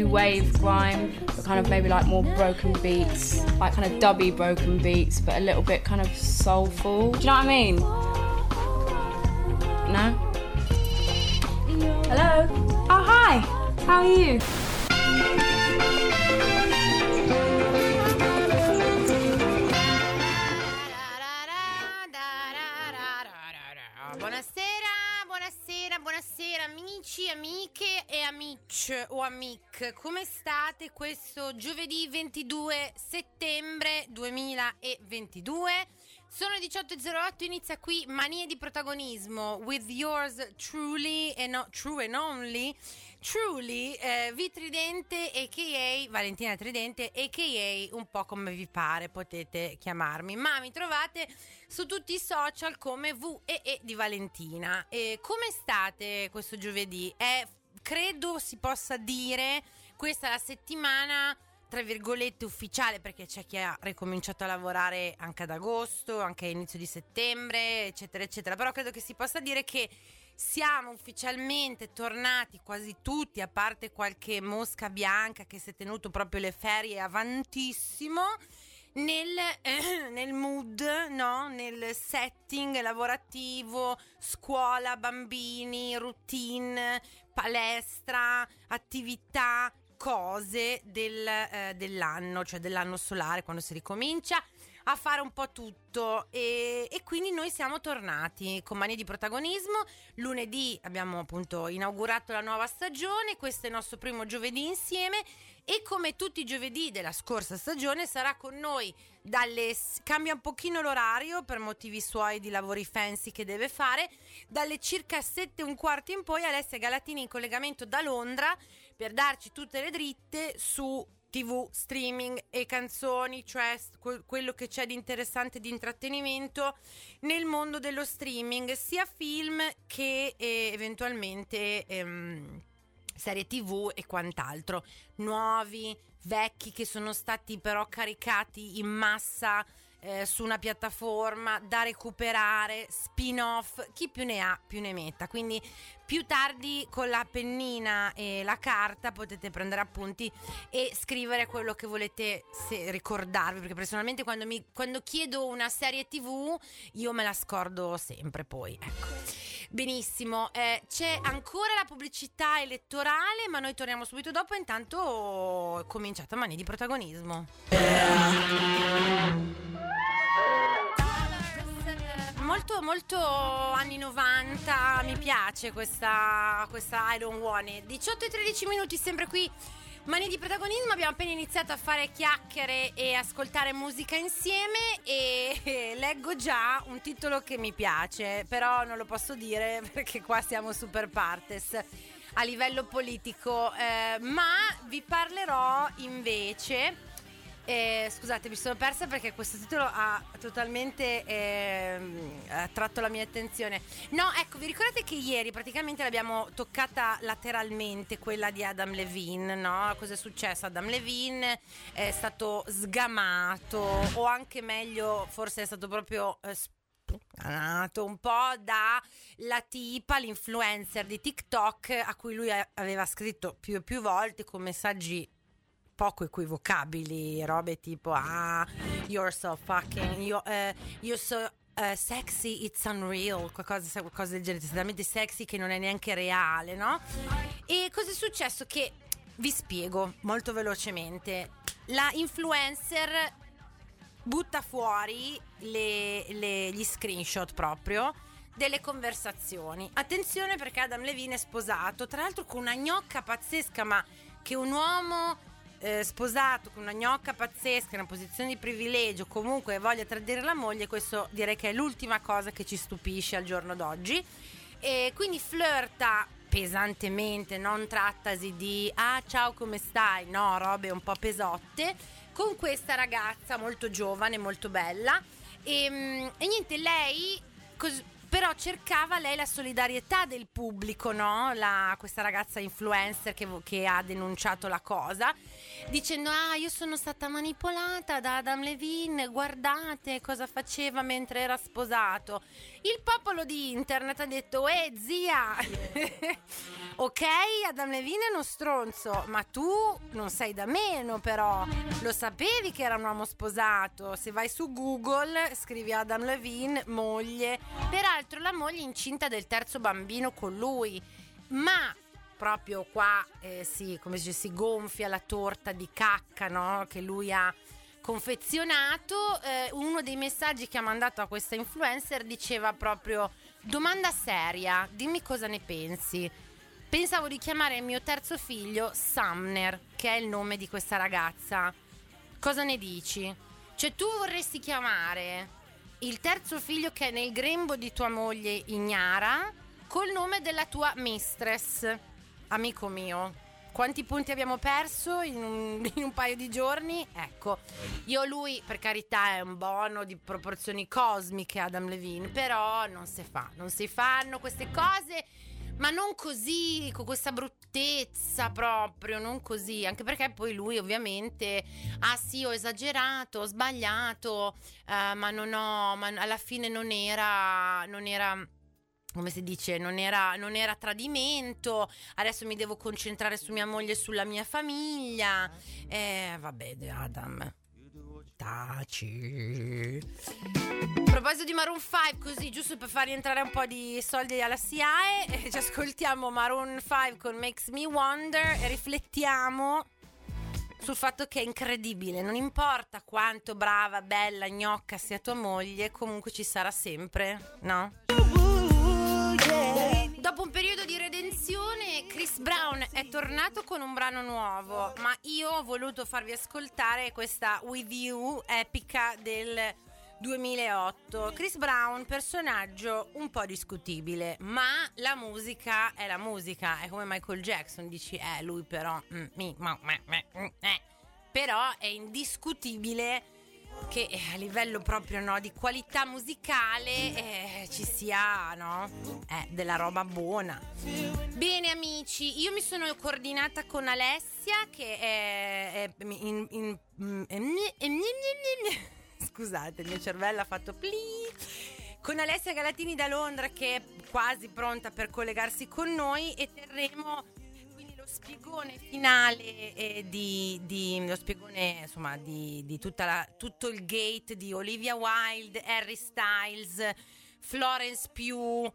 wave grime, but kind of maybe like more broken beats, like kind of dubby broken beats, but a little bit kind of soulful. Do you know what I mean? No? Hello? Oh, hi! How are you? Buonasera amici, amiche e amici o amic, come state questo giovedì 22 settembre 2022? Sono le 18.08, inizia qui Manie di protagonismo with yours truly e no, true and only Truly, Vitridente a.k.a. Valentina Tridente a.k.a. un po' come vi pare potete chiamarmi, ma mi trovate su tutti i social come VEE di Valentina. Come state questo giovedì? Credo si possa dire questa è la settimana tra virgolette ufficiale, perché c'è chi ha ricominciato a lavorare anche ad agosto, anche a inizio di settembre, eccetera eccetera, però credo che si possa dire che siamo ufficialmente tornati quasi tutti, a parte qualche mosca bianca che si è tenuto proprio le ferie avantissimo, nel mood, no? Nel setting lavorativo, scuola, bambini, routine, palestra, attività, cose dell'anno, cioè dell'anno solare, quando si ricomincia a fare un po' tutto, e quindi noi siamo tornati con Manie di protagonismo. Lunedì abbiamo appunto inaugurato la nuova stagione, questo è il nostro primo giovedì insieme, e come tutti i giovedì della scorsa stagione sarà con noi cambia un pochino l'orario per motivi suoi di lavori fancy che deve fare, dalle circa 7:15 in poi Alessia Galatini in collegamento da Londra per darci tutte le dritte su TV, streaming e canzoni, cioè quello che c'è di interessante di intrattenimento nel mondo dello streaming, sia film che eventualmente serie TV e quant'altro, nuovi, vecchi che sono stati però caricati in massa su una piattaforma da recuperare, spin-off, chi più ne ha più ne metta. Quindi più tardi con la pennina e la carta potete prendere appunti e scrivere quello che volete ricordarvi, perché personalmente quando chiedo una serie TV io me la scordo sempre poi, ecco. Benissimo, c'è ancora la pubblicità elettorale, ma noi torniamo subito dopo. Intanto cominciata Manie di protagonismo. Molto anni 90, mi piace questa I Don't Want It. 18 e 13 minuti sempre qui Manie di protagonismo. Abbiamo appena iniziato a fare chiacchiere e ascoltare musica insieme, e leggo già un titolo che mi piace, però non lo posso dire perché qua siamo super partes a livello politico, ma vi parlerò invece. Scusate, mi sono persa perché questo titolo ha totalmente attratto la mia attenzione. No, ecco, vi ricordate che ieri praticamente l'abbiamo toccata lateralmente, quella di Adam Levine, no? Cosa è successo? Adam Levine è stato sgamato, o anche meglio, forse è stato proprio spugnato un po' da la tipa, l'influencer di TikTok, a cui lui aveva scritto più e più volte con messaggi poco equivocabili, robe tipo you're so fucking you're so sexy, it's unreal, qualcosa del genere, talmente sexy che non è neanche reale, no? E cosa è successo? Che vi spiego molto velocemente. La influencer butta fuori gli screenshot proprio delle conversazioni. Attenzione, perché Adam Levine è sposato, tra l'altro con una gnocca pazzesca, ma che un uomo sposato con una gnocca pazzesca in una posizione di privilegio comunque voglia tradire la moglie, questo direi che è l'ultima cosa che ci stupisce al giorno d'oggi. E quindi flirta pesantemente, non trattasi di ciao come stai, no, robe un po' pesotte, con questa ragazza molto giovane, molto bella, e niente, lei Però cercava lei la solidarietà del pubblico, no? Questa ragazza influencer che ha denunciato la cosa, dicendo: io sono stata manipolata da Adam Levine, guardate cosa faceva mentre era sposato. Il popolo di internet ha detto: zia, ok, Adam Levine è uno stronzo, ma tu non sei da meno, però lo sapevi che era un uomo sposato. Se vai su Google scrivi Adam Levine moglie, peraltro la moglie incinta del terzo bambino con lui, ma proprio qua come si dice, si gonfia la torta di cacca, no? Che lui ha confezionato. Uno dei messaggi che ha mandato a questa influencer diceva proprio: domanda seria, dimmi cosa ne pensi. Pensavo di chiamare il mio terzo figlio Sumner, che è il nome di questa ragazza. Cosa ne dici? Cioè, tu vorresti chiamare il terzo figlio che è nel grembo di tua moglie ignara col nome della tua mistress. Amico mio, quanti punti abbiamo perso in un paio di giorni? Ecco, io lui, per carità, è un bono di proporzioni cosmiche, Adam Levine, però non si fanno queste cose, ma non così, con questa bruttezza proprio, non così, anche perché poi lui ovviamente sì, ho esagerato, ho sbagliato, ma alla fine non era come si dice, non era tradimento, adesso mi devo concentrare su mia moglie e sulla mia famiglia. Vabbè, Adam, taci. A proposito di Maroon 5, così giusto per far rientrare un po' di soldi alla SIAE, ci ascoltiamo Maroon 5 con Makes Me Wonder e riflettiamo sul fatto che è incredibile, non importa quanto brava, bella, gnocca sia tua moglie, comunque ci sarà sempre, no? Dopo un periodo di redenzione, Chris Brown è tornato con un brano nuovo, ma io ho voluto farvi ascoltare questa With You epica del 2008. Chris Brown, personaggio un po' discutibile, ma la musica è la musica, è come Michael Jackson, dici lui però però è indiscutibile che a livello proprio, no, di qualità musicale ci sia, no, della roba buona. Bene amici, io mi sono coordinata con Alessia che è scusate, il mio cervello ha fatto con Alessia Galatini da Londra, che è quasi pronta per collegarsi con noi, e terremo quindi lo spiegone finale lo spiegone, insomma, di tutto il gate di Olivia Wilde, Harry Styles, Florence Pugh,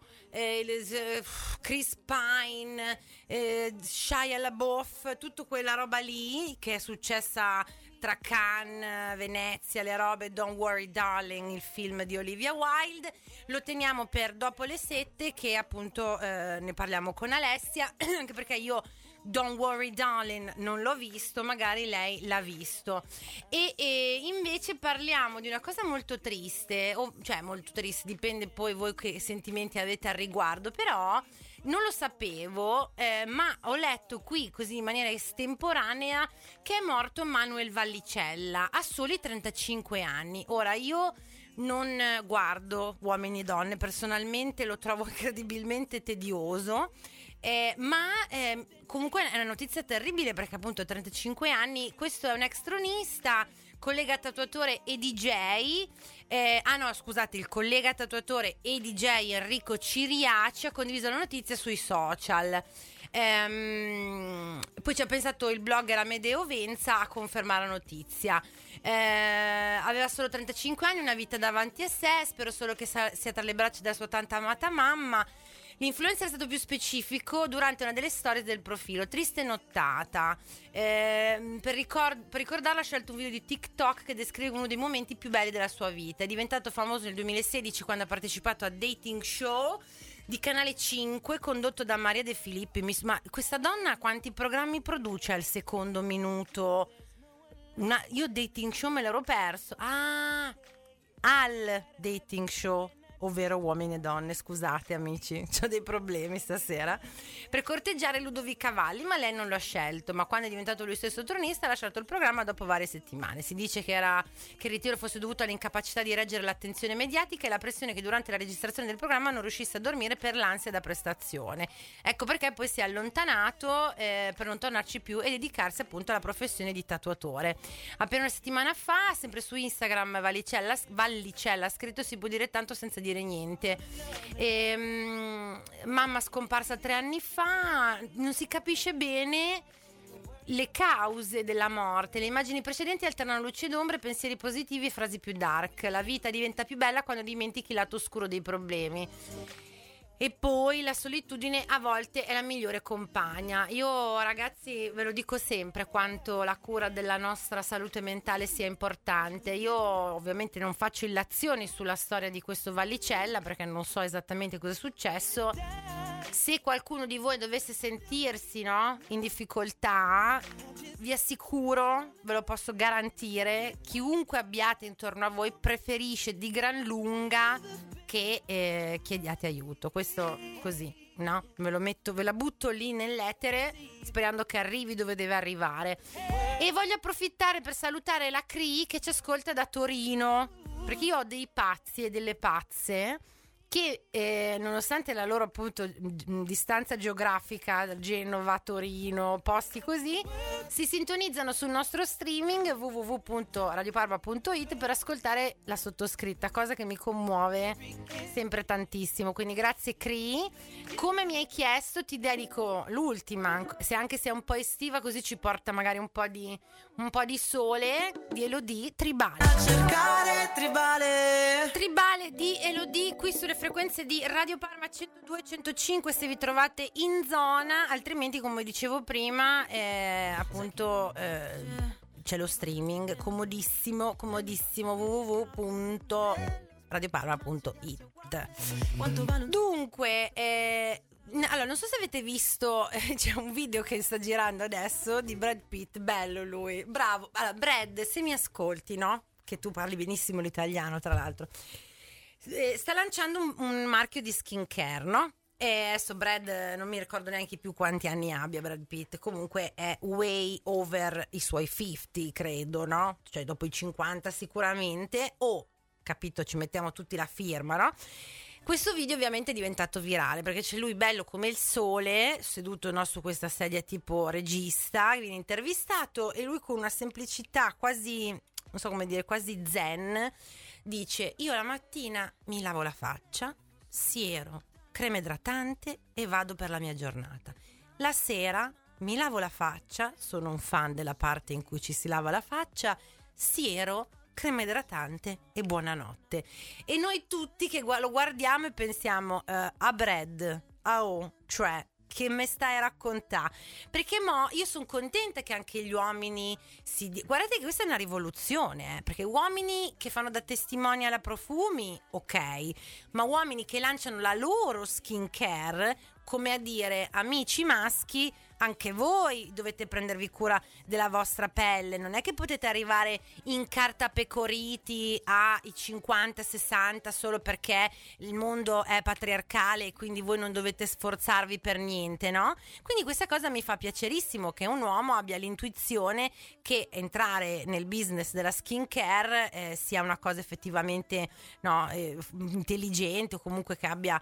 Chris Pine, Shia LaBeouf, tutta quella roba lì che è successa tra Cannes, Venezia, le robe Don't Worry Darling, il film di Olivia Wilde. Lo teniamo per dopo le 7, che appunto ne parliamo con Alessia, anche perché io Don't Worry Darling non l'ho visto, magari lei l'ha visto. E invece parliamo di una cosa molto triste, cioè molto triste, dipende poi voi che sentimenti avete al riguardo, però non lo sapevo, ma ho letto qui così in maniera estemporanea che è morto Manuel Vallicella a soli 35 anni. Ora, io non guardo Uomini e Donne, personalmente lo trovo incredibilmente tedioso, ma comunque è una notizia terribile, perché appunto a 35 anni. Questo è un ex tronista, collega tatuatore e DJ. Il collega tatuatore e DJ Enrico Ciriaci ha condiviso la notizia sui social. Poi ci ha pensato il blogger Amedeo Venza a confermare la notizia. Aveva solo 35 anni, una vita davanti a sé, spero solo che sia tra le braccia della sua tanta amata mamma. L'influencer è stato più specifico durante una delle storie del profilo: triste nottata. Per ricordarla ha scelto un video di TikTok che descrive uno dei momenti più belli della sua vita. È diventato famoso nel 2016 quando ha partecipato a Dating Show di Canale 5 condotto da Maria De Filippi. Ma questa donna quanti programmi produce al secondo minuto? Io Dating Show me l'ero perso. Al Dating Show. ovvero uomini e donne, scusate amici, ho dei problemi stasera, per corteggiare Ludovica Valli, ma lei non lo ha scelto, ma quando è diventato lui stesso tronista ha lasciato il programma dopo varie settimane. Si dice che il ritiro fosse dovuto all'incapacità di reggere l'attenzione mediatica e la pressione che durante la registrazione del programma non riuscisse a dormire per l'ansia da prestazione. Ecco perché poi si è allontanato per non tornarci più e dedicarsi appunto alla professione di tatuatore. Appena una settimana fa, sempre su Instagram, Vallicella ha scritto: si può dire tanto senza dire niente. Mamma scomparsa 3 anni fa, non si capisce bene le cause della morte. Le immagini precedenti alternano luci ed ombre, pensieri positivi e frasi più dark. La vita diventa più bella quando dimentichi il lato oscuro dei problemi. E poi la solitudine a volte è la migliore compagna. Io, ragazzi, ve lo dico sempre quanto la cura della nostra salute mentale sia importante. Io ovviamente non faccio illazioni sulla storia di questo Vallicella perché non so esattamente cosa è successo. Se qualcuno di voi dovesse sentirsi, no, in difficoltà, vi assicuro, ve lo posso garantire, chiunque abbiate intorno a voi preferisce di gran lunga che chiediate aiuto. Questo così, no? Ve la butto lì nell'etere sperando che arrivi dove deve arrivare. E voglio approfittare per salutare la CRI che ci ascolta da Torino, perché io ho dei pazzi e delle pazze che nonostante la loro appunto distanza geografica, Genova, Torino, posti così, si sintonizzano sul nostro streaming www.radioparma.it per ascoltare la sottoscritta, cosa che mi commuove sempre tantissimo. Quindi grazie Cri. Come mi hai chiesto, ti dedico l'ultima, anche se è un po' estiva, così ci porta magari un po' di sole, di Elodie, Tribale. A cercare Tribale di Elodie qui sulle frequenze di Radio Parma 102-105 se vi trovate in zona, altrimenti come dicevo prima appunto c'è lo streaming comodissimo www.radioparma.it. Dunque allora, non so se avete visto, c'è un video che sta girando adesso di Brad Pitt, bello lui, bravo. Allora, Brad, se mi ascolti, no? Che tu parli benissimo l'italiano, tra l'altro. Sta lanciando un marchio di skincare, no? E adesso Brad, non mi ricordo neanche più quanti anni abbia Brad Pitt, comunque è way over i suoi 50, credo, no? Cioè dopo i 50 sicuramente, capito, ci mettiamo tutti la firma, no? Questo video ovviamente è diventato virale perché c'è lui bello come il sole, seduto, no, su questa sedia tipo regista, viene intervistato e lui con una semplicità quasi, non so come dire, quasi zen, dice: io la mattina mi lavo la faccia, siero, crema idratante e vado per la mia giornata. La sera mi lavo la faccia, sono un fan della parte in cui ci si lava la faccia, siero, crema idratante e buonanotte. E noi tutti che lo guardiamo e pensiamo a Brad, cioè che me stai a raccontare? Perché io sono contenta che anche gli uomini guardate che questa è una rivoluzione, perché uomini che fanno da testimonial a profumi, ok, ma uomini che lanciano la loro skincare, come a dire: amici maschi, anche voi dovete prendervi cura della vostra pelle, non è che potete arrivare incartapecoriti ai 50-60 solo perché il mondo è patriarcale e quindi voi non dovete sforzarvi per niente, no? Quindi questa cosa mi fa piacerissimo, che un uomo abbia l'intuizione che entrare nel business della skincare sia una cosa effettivamente intelligente, o comunque che abbia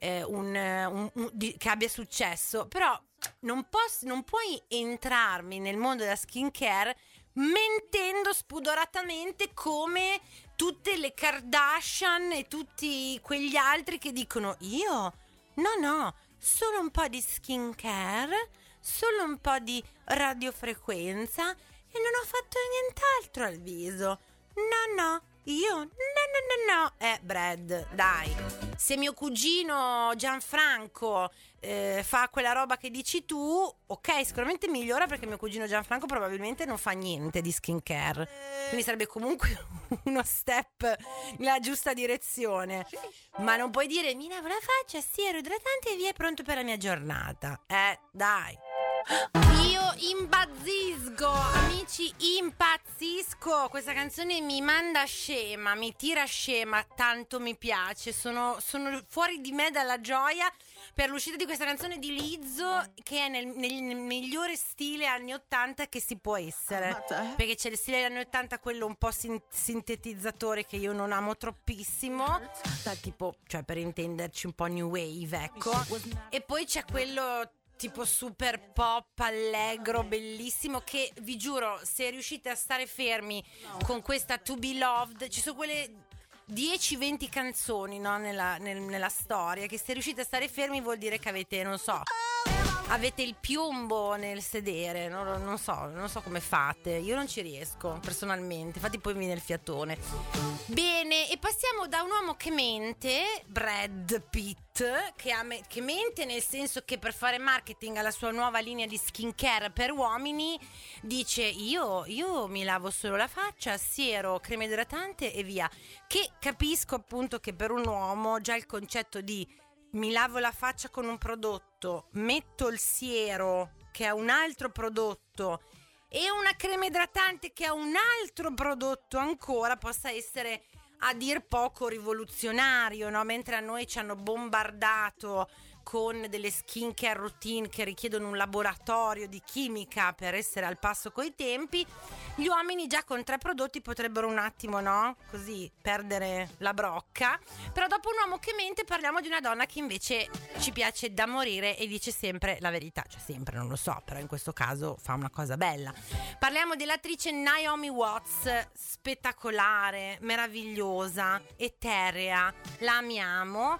che abbia successo. Però non puoi entrarmi nel mondo della skincare mentendo spudoratamente come tutte le Kardashian e tutti quegli altri che dicono: io no, solo un po' di skincare, solo un po' di radiofrequenza e non ho fatto nient'altro al viso. No, io no. Brad, dai. Se mio cugino Gianfranco fa quella roba che dici tu, ok, sicuramente migliora, perché mio cugino Gianfranco probabilmente non fa niente di skincare, quindi sarebbe comunque uno step nella giusta direzione. Ma non puoi dire: mi lavo la faccia, siero idratante e via, è pronto per la mia giornata. Dai. Io imbazzisco, amici, ci impazzisco, questa canzone mi manda scema, mi tira scema, tanto mi piace, sono fuori di me dalla gioia per l'uscita di questa canzone di Lizzo, che è nel migliore stile anni 80 che si può essere, perché c'è il stile degli anni 80, quello un po' sintetizzatore che io non amo troppissimo, tipo, cioè per intenderci un po' new wave, ecco, e poi c'è quello tipo super pop, allegro, bellissimo, che vi giuro, se riuscite a stare fermi con questa To Be Loved, ci sono quelle 10-20 canzoni, no, nella storia, che se riuscite a stare fermi vuol dire che avete, non so, avete il piombo nel sedere, non so come fate, io non ci riesco personalmente, infatti poi mi viene il fiatone. Bene, e passiamo da un uomo che mente, Brad Pitt, che mente nel senso che per fare marketing alla sua nuova linea di skincare per uomini dice io mi lavo solo la faccia, siero, crema idratante e via, che capisco appunto che per un uomo già il concetto di mi lavo la faccia con un prodotto, metto il siero che è un altro prodotto e una crema idratante che è un altro prodotto ancora possa essere a dir poco rivoluzionario, no? Mentre a noi ci hanno bombardato con delle skincare routine che richiedono un laboratorio di chimica per essere al passo coi tempi, gli uomini già con 3 prodotti potrebbero un attimo, no? Così perdere la brocca. Però dopo un uomo che mente parliamo di una donna che invece ci piace da morire e dice sempre la verità, cioè sempre, non lo so, però in questo caso fa una cosa bella. Parliamo dell'attrice Naomi Watts, spettacolare, meravigliosa, eterea, la amiamo,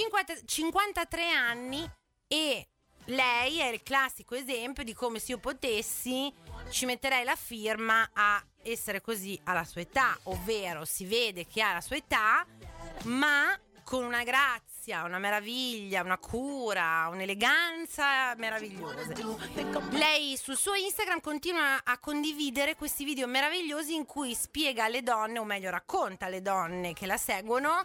53 anni, e lei è il classico esempio di come se io potessi ci metterei la firma a essere così alla sua età, ovvero si vede che ha la sua età ma con una grazia, una meraviglia, una cura, un'eleganza meravigliose. Lei sul suo Instagram continua a condividere questi video meravigliosi in cui spiega alle donne, o meglio racconta alle donne che la seguono,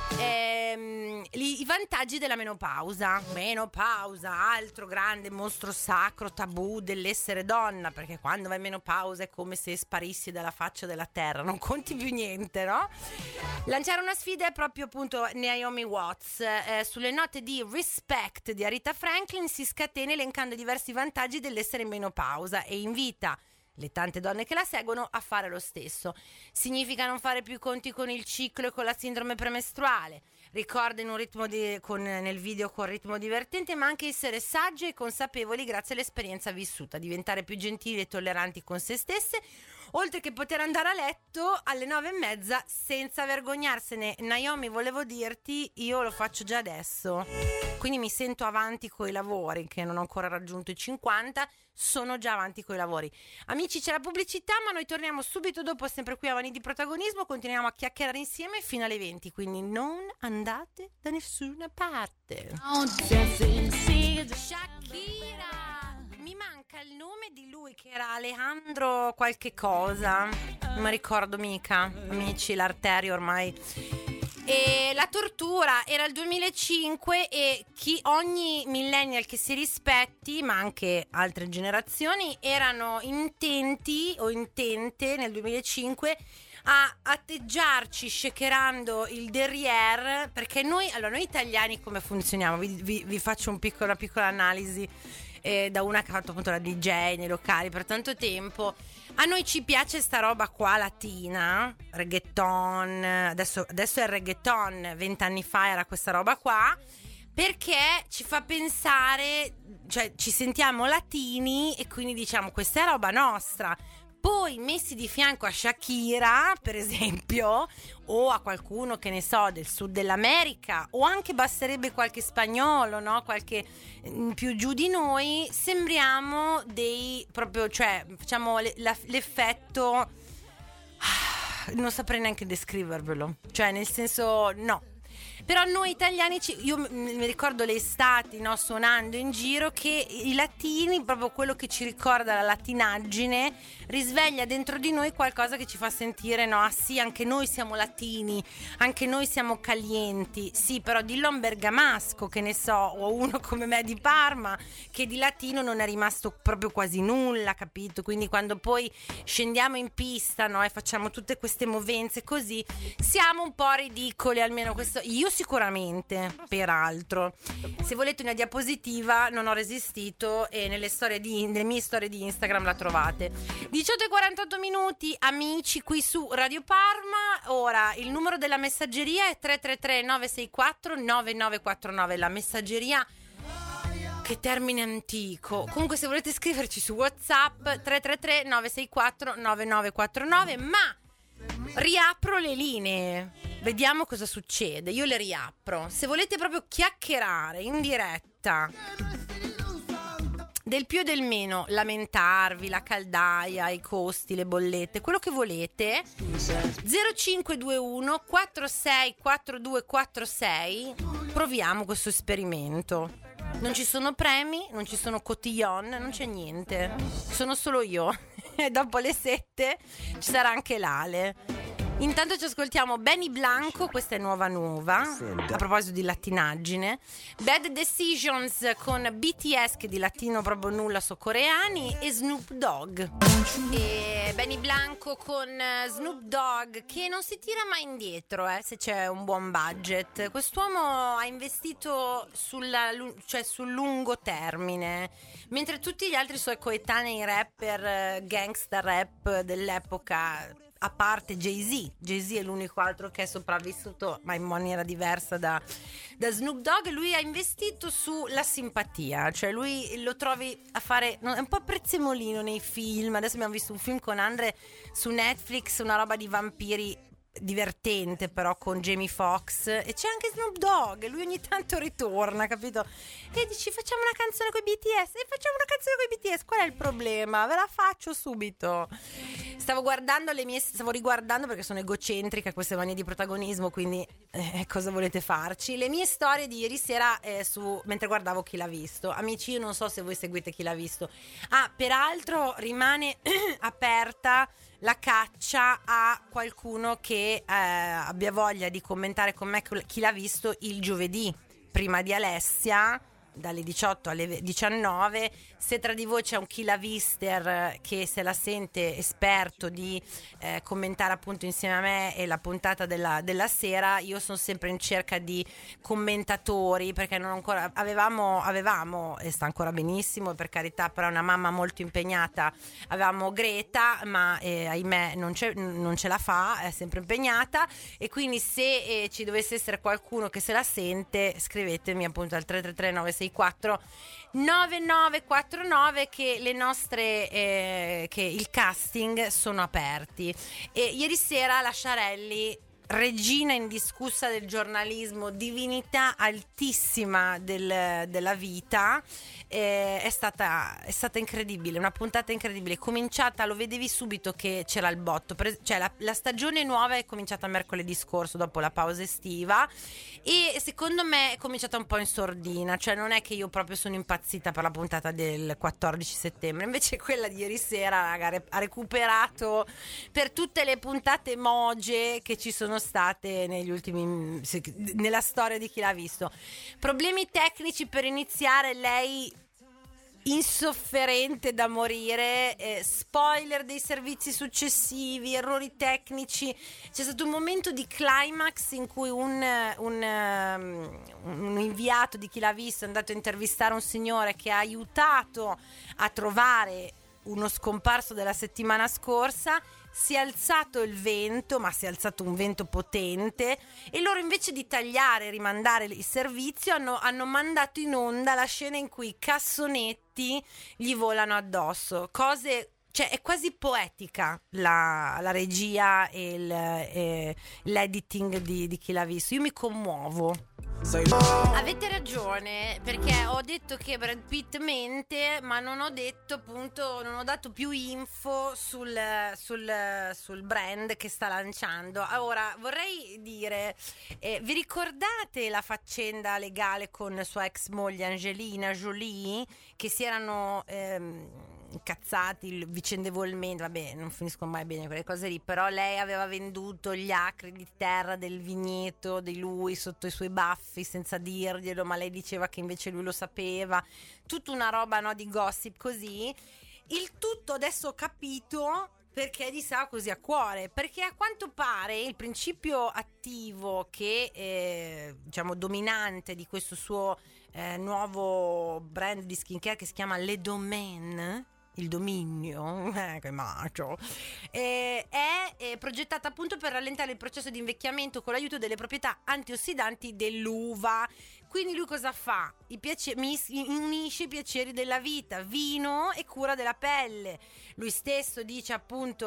i vantaggi della menopausa. Menopausa, altro grande mostro sacro, tabù dell'essere donna, perché quando vai in menopausa è come se sparissi dalla faccia della terra, non conti più niente, no? Lanciare una sfida è proprio appunto Naomi Watts. Sulle note di Respect di Aretha Franklin si scatena elencando diversi vantaggi dell'essere in menopausa e invita le tante donne che la seguono a fare lo stesso. Significa non fare più conti con il ciclo e con la sindrome premestruale. Ricorda in un ritmo nel video con ritmo divertente, ma anche essere sagge e consapevoli grazie all'esperienza vissuta, diventare più gentili e tolleranti con se stesse, oltre che poter andare a letto alle 9:30 senza vergognarsene. Naomi, volevo dirti, io lo faccio già adesso, quindi mi sento avanti coi lavori, che non ho ancora raggiunto i 50, sono già avanti coi lavori. Amici, c'è la pubblicità, ma noi torniamo subito dopo, sempre qui a Vanni di Protagonismo, continuiamo a chiacchierare insieme fino alle 20, quindi non andate da nessuna parte. Shakira, mi manca il nome di lui che era Alejandro qualche cosa, non mi ricordo mica, amici, l'arteria ormai. E la tortura era il 2005 e ogni millennial che si rispetti, ma anche altre generazioni, erano intenti o intente nel 2005 a atteggiarci shakerando il derrière, perché noi italiani come funzioniamo? Vi faccio una piccola analisi da una che ha fatto appunto la DJ nei locali per tanto tempo. A noi ci piace sta roba qua latina, reggaeton, adesso è il reggaeton, 20 anni fa era questa roba qua, perché ci fa pensare, cioè ci sentiamo latini e quindi diciamo questa è roba nostra. Poi messi di fianco a Shakira, per esempio, o a qualcuno che ne so del sud dell'America, o anche basterebbe qualche spagnolo, no? Qualche più giù di noi, sembriamo dei proprio, cioè facciamo l'effetto, non saprei neanche descrivervelo, cioè nel senso no. Però noi italiani, io mi ricordo le estati, no, suonando in giro, che i latini, proprio quello che ci ricorda la latinaggine, risveglia dentro di noi qualcosa che ci fa sentire, no, ah sì, anche noi siamo latini, anche noi siamo calienti. Sì, però dillo a un bergamasco, che ne so, o uno come me di Parma, che di latino non è rimasto proprio quasi nulla, capito? Quindi quando poi scendiamo in pista, no, e facciamo tutte queste movenze così, siamo un po' ridicoli, almeno questo io sicuramente. Peraltro, se volete una diapositiva, non ho resistito e nelle mie storie di Instagram la trovate. 18:48 minuti, amici, qui su Radio Parma. Ora il numero della messaggeria è 333 964 9949, la messaggeria. Che termine antico. Comunque, se volete scriverci su WhatsApp 333 964 9949, ma riapro le linee. Vediamo cosa succede. Io le riapro. Se volete proprio chiacchierare in diretta del più e del meno, lamentarvi, la caldaia, i costi, le bollette, quello che volete, 0521 464246. Proviamo questo esperimento. Non ci sono premi, non ci sono cotillon, non c'è niente. Sono solo io. E dopo le 7 ci sarà anche l'Ale. Intanto ci ascoltiamo Benny Blanco, questa è nuova, a proposito di latinaggine. Bad Decisions con BTS, che di latino proprio nulla so coreani, e Snoop Dogg. E Benny Blanco con Snoop Dogg, che non si tira mai indietro, se c'è un buon budget. Quest'uomo ha investito sul lungo termine, mentre tutti gli altri suoi coetanei rapper, gangsta rap dell'epoca, a parte Jay-Z è l'unico altro che è sopravvissuto, ma in maniera diversa da Snoop Dogg. Lui ha investito sulla simpatia, cioè lui lo trovi a fare, è un po' prezzemolino nei film. Adesso abbiamo visto un film con Andre su Netflix, una roba di vampiri divertente, però con Jamie Foxx, e c'è anche Snoop Dogg, lui ogni tanto ritorna, capito? E dici facciamo una canzone con i BTS, e facciamo una canzone con i BTS, qual è il problema? Ve la faccio subito. Stavo riguardando, perché sono egocentrica, queste manie di protagonismo, quindi cosa volete farci? Le mie storie di ieri sera mentre guardavo Chi l'ha visto. Amici, io non so se voi seguite Chi l'ha visto. Peraltro rimane aperta la caccia a qualcuno che abbia voglia di commentare con me Chi l'ha visto il giovedì, prima di Alessia, dalle 18 alle 19. Se tra di voi c'è un Chi l'ha vister che se la sente esperto di commentare appunto insieme a me e la puntata della sera, io sono sempre in cerca di commentatori, perché non ancora avevamo, e sta ancora benissimo per carità, però è una mamma molto impegnata. Avevamo Greta, ma ahimè non ce la fa, è sempre impegnata, e quindi se ci dovesse essere qualcuno che se la sente, scrivetemi appunto al 333 964 9949, che le nostre che il casting sono aperti. E ieri sera la Sciarelli, regina indiscussa del giornalismo, divinità altissima della vita, è stata incredibile, una puntata incredibile. Cominciata, lo vedevi subito che c'era il botto, cioè la stagione nuova è cominciata mercoledì scorso dopo la pausa estiva, e secondo me è cominciata un po' in sordina, cioè non è che io proprio sono impazzita per la puntata del 14 settembre, invece quella di ieri sera, raga, ha recuperato per tutte le puntate moge che ci sono state nella storia di Chi l'ha visto. Problemi tecnici per iniziare, lei insofferente da morire, spoiler dei servizi successivi, errori tecnici. C'è stato un momento di climax in cui un inviato di Chi l'ha visto è andato a intervistare un signore che ha aiutato a trovare uno scomparso della settimana scorsa. Si è alzato il vento, ma si è alzato un vento potente, e loro, invece di tagliare e rimandare il servizio, hanno mandato in onda la scena in cui i cassonetti gli volano addosso, cose cioè è quasi poetica la regia e l'editing di chi l'ha visto. Io mi commuovo. Avete ragione, perché ho detto che Brad Pitt mente, ma non ho detto appunto, non ho dato più info sul brand che sta lanciando. Ora vorrei dire, vi ricordate la faccenda legale con sua ex moglie Angelina Jolie, che si erano incazzati vicendevolmente? Vabbè, non finiscono mai bene quelle cose lì, però lei aveva venduto gli acri di terra del vigneto di lui sotto i suoi baffi senza dirglielo, ma lei diceva che invece lui lo sapeva, tutta una roba, no, di gossip così. Il tutto adesso ho capito perché gli stava così a cuore, perché a quanto pare il principio attivo che diciamo dominante di questo suo nuovo brand di skincare che si chiama Le Domaine, il dominio, che macio, è progettata appunto per rallentare il processo di invecchiamento con l'aiuto delle proprietà antiossidanti dell'uva. Quindi lui cosa fa? Unisce i piaceri della vita, vino e cura della pelle. Lui stesso dice appunto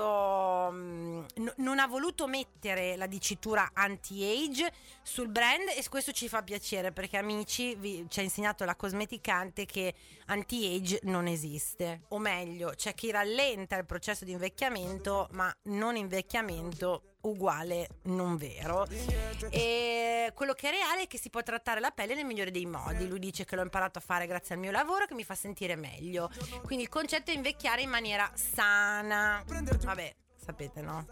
non ha voluto mettere la dicitura anti-age sul brand, e questo ci fa piacere perché amici ci ha insegnato la cosmeticante che anti-age non esiste, o meglio c'è chi rallenta il processo di invecchiamento, ma non invecchiamento uguale non vero. E quello che è reale è che si può trattare la pelle nel migliore dei modi. Lui dice che l'ho imparato a fare grazie al mio lavoro, che mi fa sentire meglio. Quindi il concetto è invecchiare in maniera sana. Vabbè, sapete, no?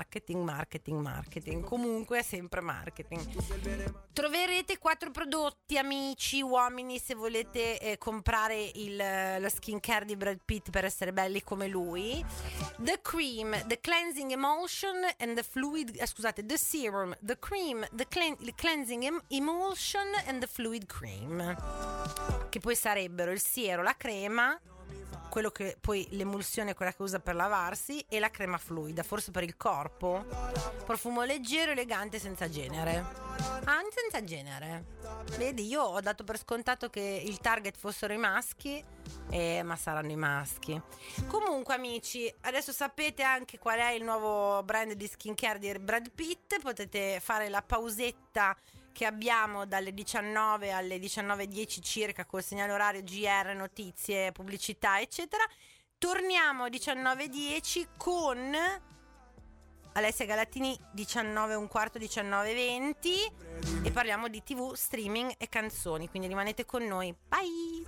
Marketing. Comunque è sempre marketing. Troverete 4 prodotti, amici, uomini, se volete comprare la skincare di Brad Pitt per essere belli come lui. The cream, the cleansing emulsion and the fluid, the serum, the cream, the cleansing emulsion and the fluid cream, che poi sarebbero il siero, la crema, quello che poi l'emulsione è quella che usa per lavarsi, e la crema fluida, forse per il corpo. Profumo leggero, elegante, senza genere. Senza genere. Vedi, io ho dato per scontato che il target fossero i maschi, ma saranno i maschi. Comunque amici, adesso sapete anche qual è il nuovo brand di skincare di Brad Pitt. Potete fare la pausetta che abbiamo dalle 19 alle 19:10 circa col segnale orario GR, notizie, pubblicità eccetera. Torniamo a 19:10 con Alessia Galattini, 19:15, 19:20, e parliamo di TV, streaming e canzoni, quindi rimanete con noi. Bye!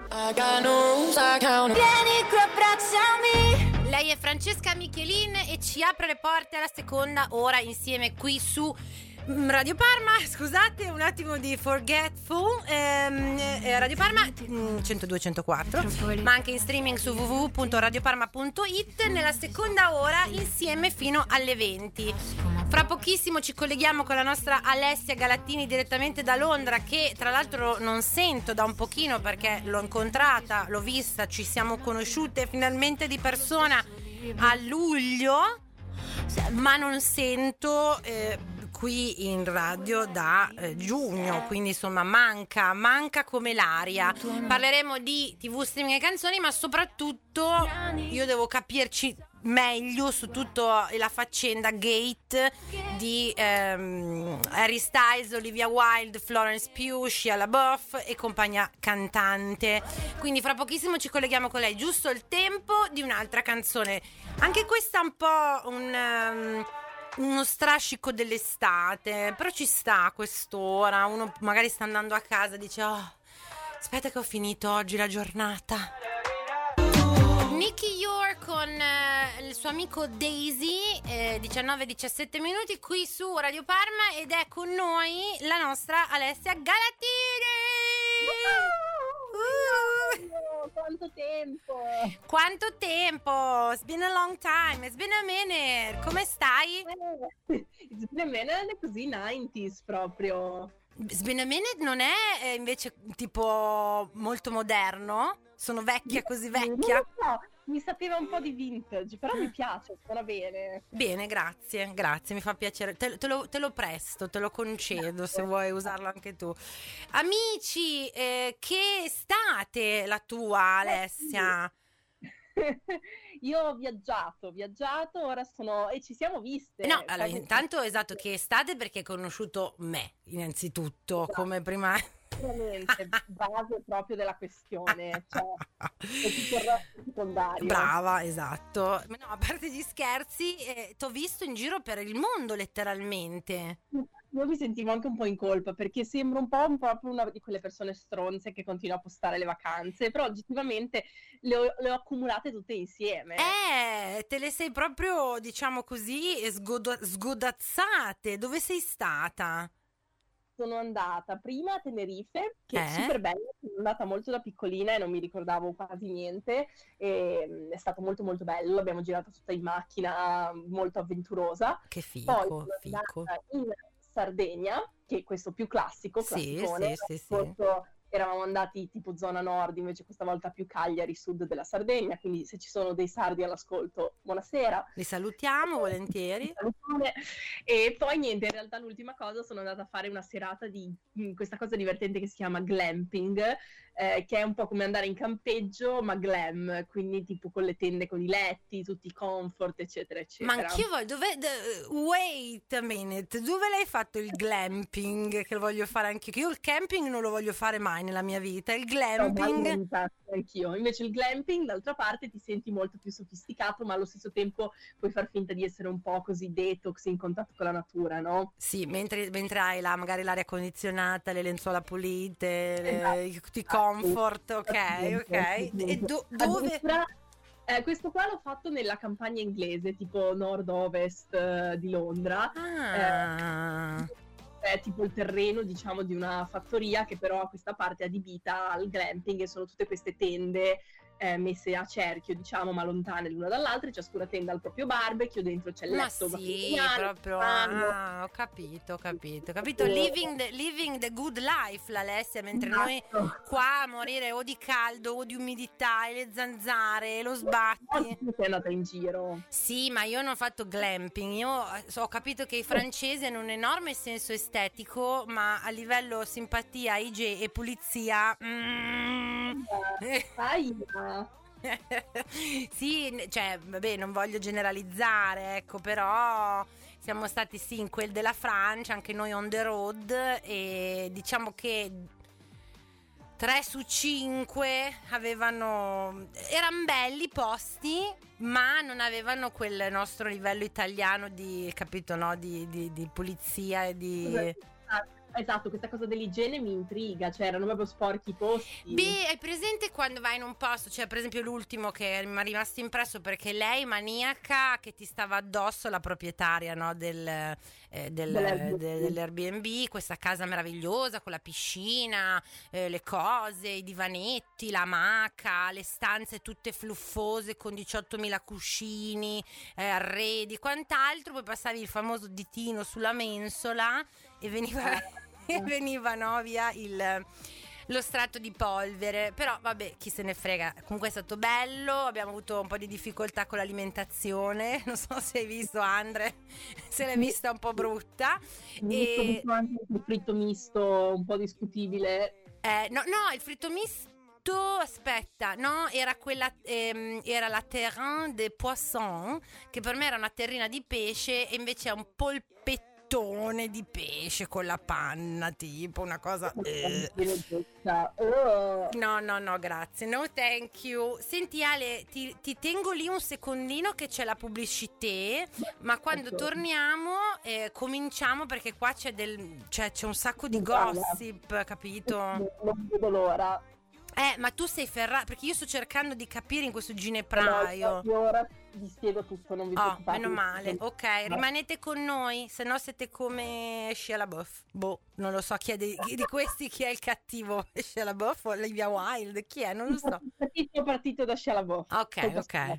Vieni qui, abbracciami. Lei è Francesca Michelin e ci apre le porte alla seconda ora insieme qui su Radio Parma. Scusate un attimo di Forgetful. Radio Parma 102.104, ma anche in streaming su www.radioparma.it. Nella seconda ora insieme fino alle 20. Fra pochissimo ci colleghiamo con la nostra Alessia Galattini direttamente da Londra, che tra l'altro non sento da un pochino perché l'ho incontrata, l'ho vista, ci siamo conosciute finalmente di persona a luglio, ma non sento qui in radio da giugno, quindi insomma manca come l'aria. Parleremo di TV, streaming e canzoni, ma soprattutto io devo capirci meglio su tutta la faccenda Gate di Harry Styles, Olivia Wilde, Florence Pugh, Shia LaBeouf e compagnia cantante. Quindi fra pochissimo ci colleghiamo con lei, giusto il tempo di un'altra canzone. Anche questa è un po' uno strascico dell'estate, però ci sta a quest'ora. Uno magari sta andando a casa e dice: oh, aspetta che ho finito oggi la giornata. Nicky York con il suo amico Daisy, 19-17 minuti qui su Radio Parma, ed è con noi la nostra Alessia Galattini. Quanto tempo? It's been a long time, it's been a minute. Come stai? It's been a minute è così 90s proprio. It's been a minute non è invece tipo molto moderno? Sono vecchia, così vecchia? No, mi sapeva un po' di vintage, però mi piace, suona bene. Bene, grazie, mi fa piacere. Te lo presto, te lo concedo se vuoi usarlo anche tu. Amici, che estate la tua, Alessia? Io ho viaggiato, ora sono... e ci siamo viste. No, allora intanto esatto che estate perché hai conosciuto me, innanzitutto, Esatto. come prima... Veramente, base proprio della questione, cioè, e tutto il resto è secondario. Brava, esatto. Ma no, a parte gli scherzi, t'ho visto in giro per il mondo letteralmente. Io mi sentivo anche un po' in colpa perché sembro un po' proprio una di quelle persone stronze che continua a postare le vacanze, però oggettivamente le ho accumulate tutte insieme. Te le sei proprio, diciamo così, sgodazzate. Dove sei stata? Sono andata prima a Tenerife, che è Eh? super bella, sono andata molto da piccolina e non mi ricordavo quasi niente, e è stato molto molto bello, l'abbiamo girata tutta in macchina, molto avventurosa. Che Poi fico, sono fico. andata in Sardegna, che è questo più classico, Sì, classicone. sì, sì, sì. Scorso eravamo andati tipo zona nord, invece questa volta più Cagliari, sud della Sardegna, quindi se ci sono dei sardi all'ascolto, buonasera. Li salutiamo volentieri. Salutone. E poi niente, in realtà l'ultima cosa sono andata a fare una serata di questa cosa divertente che si chiama glamping, che è un po' come andare in campeggio, ma glam, quindi tipo con le tende con i letti, tutti i comfort, eccetera, Ma eccetera. anch'io voglio, wait a minute, dove l'hai fatto il glamping? Che lo voglio fare anche io. Il camping non lo voglio fare mai nella mia vita. Il No, glamping, ma anch'io. Invece il glamping, d'altra parte, ti senti molto più sofisticato, ma allo stesso tempo puoi far finta di essere un po' così detox, in contatto con la natura, no? sì, mentre hai magari l'aria condizionata, le lenzuola pulite, Esatto. tutti i comfort, ok. E dove? Addirittura, questo qua l'ho fatto nella campagna inglese, tipo nord-ovest di Londra. Ah, È tipo il terreno, diciamo, di una fattoria che però ha questa parte adibita al glamping e sono tutte queste tende messe a cerchio, diciamo, ma lontane l'una dall'altra, e ciascuna tenda al proprio barbecue, dentro c'è il ma letto sì, matrimoniale, proprio. bagno. Ho capito. Living the good life, l'Alessia, mentre noi Esatto. qua a morire o di caldo o di umidità e le zanzare e lo sbatti. Oggi sei andata in giro. Sì, ma io non ho fatto glamping, io ho capito che i francesi hanno un enorme senso estetico, ma a livello simpatia, igiene e pulizia... Sì, cioè, vabbè, non voglio generalizzare, ecco, però siamo stati sì in quel della Francia, anche noi on the road, e diciamo che 3 su 5 erano belli i posti, ma non avevano quel nostro livello italiano di, capito, no? Di pulizia e di... Esatto, questa cosa dell'igiene mi intriga, cioè erano proprio sporchi i posti. Beh, hai presente quando vai in un posto, cioè per esempio l'ultimo che mi è rimasto impresso perché lei maniaca che ti stava addosso, la proprietaria, no, dell'Airbnb, questa casa meravigliosa con la piscina, le cose, i divanetti, la maca, le stanze tutte fluffose con 18.000 cuscini, arredi, quant'altro, poi passavi il famoso ditino sulla mensola e veniva no, via lo strato di polvere. Però vabbè, chi se ne frega, comunque è stato bello. Abbiamo avuto un po' di difficoltà con l'alimentazione, non so se hai visto Andre, se l'hai vista un po' brutta. E... anche il fritto misto un po' discutibile. No, il fritto misto, aspetta, no, era quella, era la terrine de poisson, che per me era una terrina di pesce e invece è un polpettone di pesce con la panna, tipo una cosa. No, grazie, no thank you. Senti Ale, ti tengo lì un secondino che c'è la pubblicità, ma quando torniamo cominciamo, perché qua c'è un sacco di gossip, capito? Non vedo l'ora. Ma tu sei ferrato, perché io sto cercando di capire in questo ginepraio. Io ora vi spiego tutto, non vi preoccupate. Meno male, ok, rimanete con noi, se no siete come Shia LaBeouf. Boh, non lo so chi è di questi, chi è il cattivo, Shia LaBeouf o Olivia Wilde, chi è, non lo so. Ho partito da Shia LaBeouf. Ok.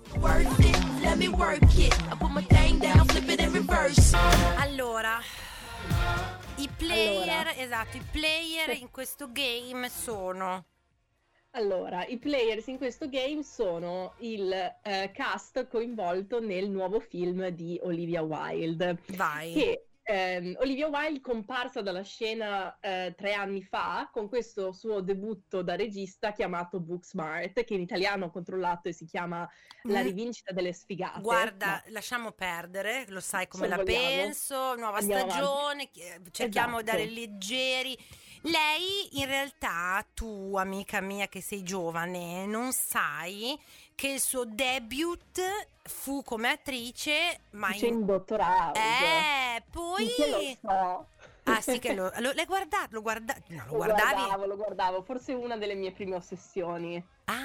Allora, i player in questo game sono... Allora, i players in questo game sono il cast coinvolto nel nuovo film di Olivia Wilde. Vai. Che Olivia Wilde, comparsa dalla scena 3 anni fa con questo suo debutto da regista chiamato Booksmart, che in italiano ho controllato e si chiama La rivincita delle sfigate. Guarda, lasciamo perdere, lo sai come la penso, nuova Andiamo stagione, cerchiamo di dare Esatto. leggeri. Lei in realtà, tu amica mia che sei giovane, non sai che il suo debut fu come attrice, ma in Dottor House. Poi Che lo so. ah sì che l'hai guardato, lo guardavi? Lo guardavo, forse una delle mie prime ossessioni.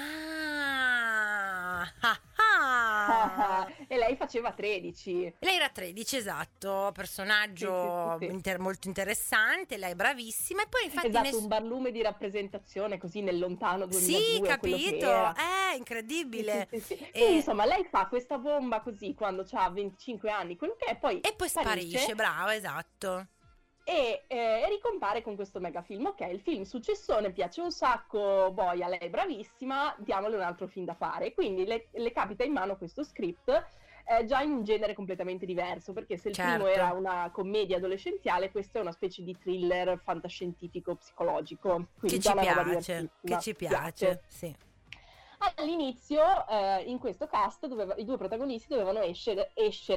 E lei faceva 13. Lei era 13, esatto, personaggio Sì. molto interessante, lei è bravissima e poi infatti Esatto, un barlume di rappresentazione così nel lontano 2002. sì, quello che capito, era. incredibile. Sì. Quindi, insomma, lei fa questa bomba così quando ha 25 anni, quello che è, poi E poi sparisce, brava, esatto. e ricompare con questo mega film. Ok, il film successone, piace un sacco, boia, lei è bravissima, diamole un altro film da fare. Quindi le capita in mano questo script, già in un genere completamente diverso, perché se il primo era una commedia adolescenziale, questo è una specie di thriller fantascientifico psicologico. Che ci piace, sì. All'inizio, in questo cast, i due protagonisti dovevano essere.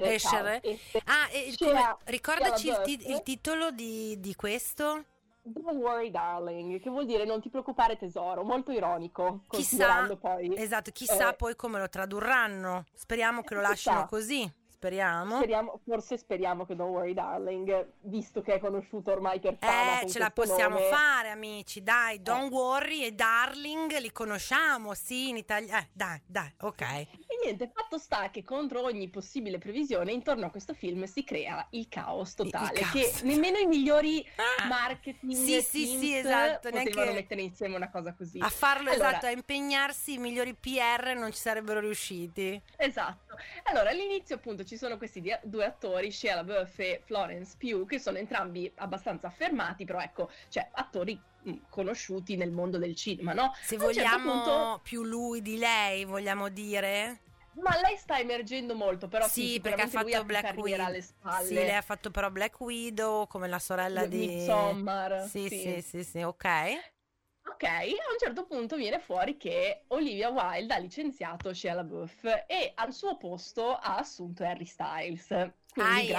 Ricordaci il titolo di questo? Don't worry darling, che vuol dire non ti preoccupare tesoro, molto ironico, Chissà, poi. esatto, chissà poi come lo tradurranno, speriamo che lo lasciano così. Speriamo Speriamo che Don't Worry Darling, visto che è conosciuto ormai per fama con ce la questo possiamo nome. fare, amici, dai, Don't Worry e Darling li conosciamo, sì, in italiano, dai, ok. E niente, fatto sta che contro ogni possibile previsione intorno a questo film si crea il caos totale, che nemmeno i migliori marketing sì, esatto, potevano mettere insieme una cosa così. A farlo, esatto, a impegnarsi, i migliori PR non ci sarebbero riusciti. Esatto. Allora, all'inizio appunto ci sono questi due attori, Shia LaBeouf e Florence Pugh, che sono entrambi abbastanza affermati, però ecco, cioè attori conosciuti nel mondo del cinema, no? Se vogliamo più lui di lei, vogliamo dire? Ma lei sta emergendo molto, però sì, perché ha fatto Black Widow alle spalle. Sì, lei ha fatto però Black Widow come la sorella di Midsommar. Sì, ok. Ok, a un certo punto viene fuori che Olivia Wilde ha licenziato Shia LaBeouf e al suo posto ha assunto Harry Styles. Quindi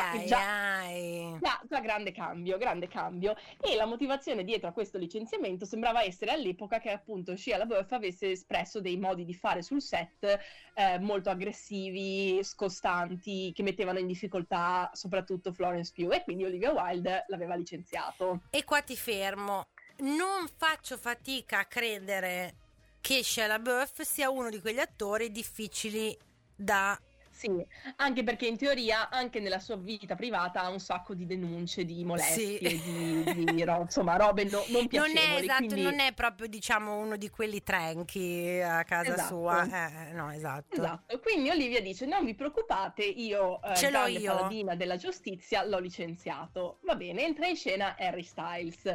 già grande cambio. E la motivazione dietro a questo licenziamento sembrava essere all'epoca che appunto Shia LaBeouf avesse espresso dei modi di fare sul set molto aggressivi, scostanti, che mettevano in difficoltà soprattutto Florence Pugh, e quindi Olivia Wilde l'aveva licenziato. E qua ti fermo. Non faccio fatica a credere che Shia LaBeouf sia uno di quegli attori difficili da... Sì, anche perché in teoria anche nella sua vita privata ha un sacco di denunce di molestie, insomma robe non piacevoli. Quindi... non è proprio diciamo uno di quelli tranchi a casa sua. No, esatto. Quindi Olivia dice non vi preoccupate, io grande paladina della giustizia l'ho licenziato. Va bene, entra in scena Harry Styles.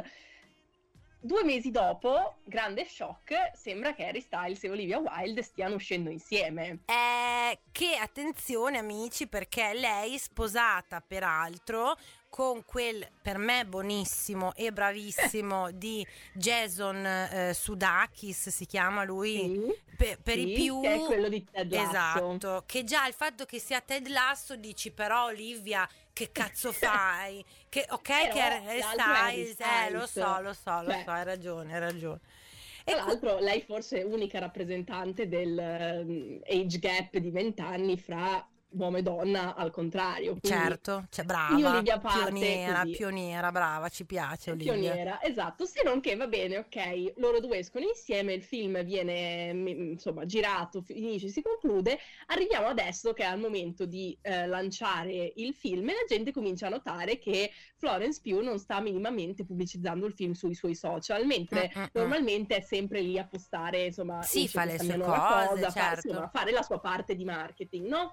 2 mesi dopo, grande shock, sembra che Harry Styles e Olivia Wilde stiano uscendo insieme. Che attenzione amici, perché lei sposata peraltro con quel per me buonissimo e bravissimo di Jason Sudeikis, si chiama lui, per i più, che è quello di Ted Lasso. Esatto, che già il fatto che sia Ted Lasso dici però Olivia che cazzo fai? Che è Styles, lo so, hai ragione. Tra l'altro lei forse è unica rappresentante del age gap di 20 anni fra uomo e donna, al contrario. Certo, cioè brava, pioniera, brava, ci piace Olivia. Pioniera, esatto, se non che va bene, ok, loro due escono insieme, il film viene insomma girato, finisce, si conclude, arriviamo adesso che è al momento di lanciare il film e la gente comincia a notare che Florence Pugh non sta minimamente pubblicizzando il film sui suoi social, mentre normalmente è sempre lì a postare, insomma, sì, fa le sue cose, certo. Fare la sua parte di marketing, no?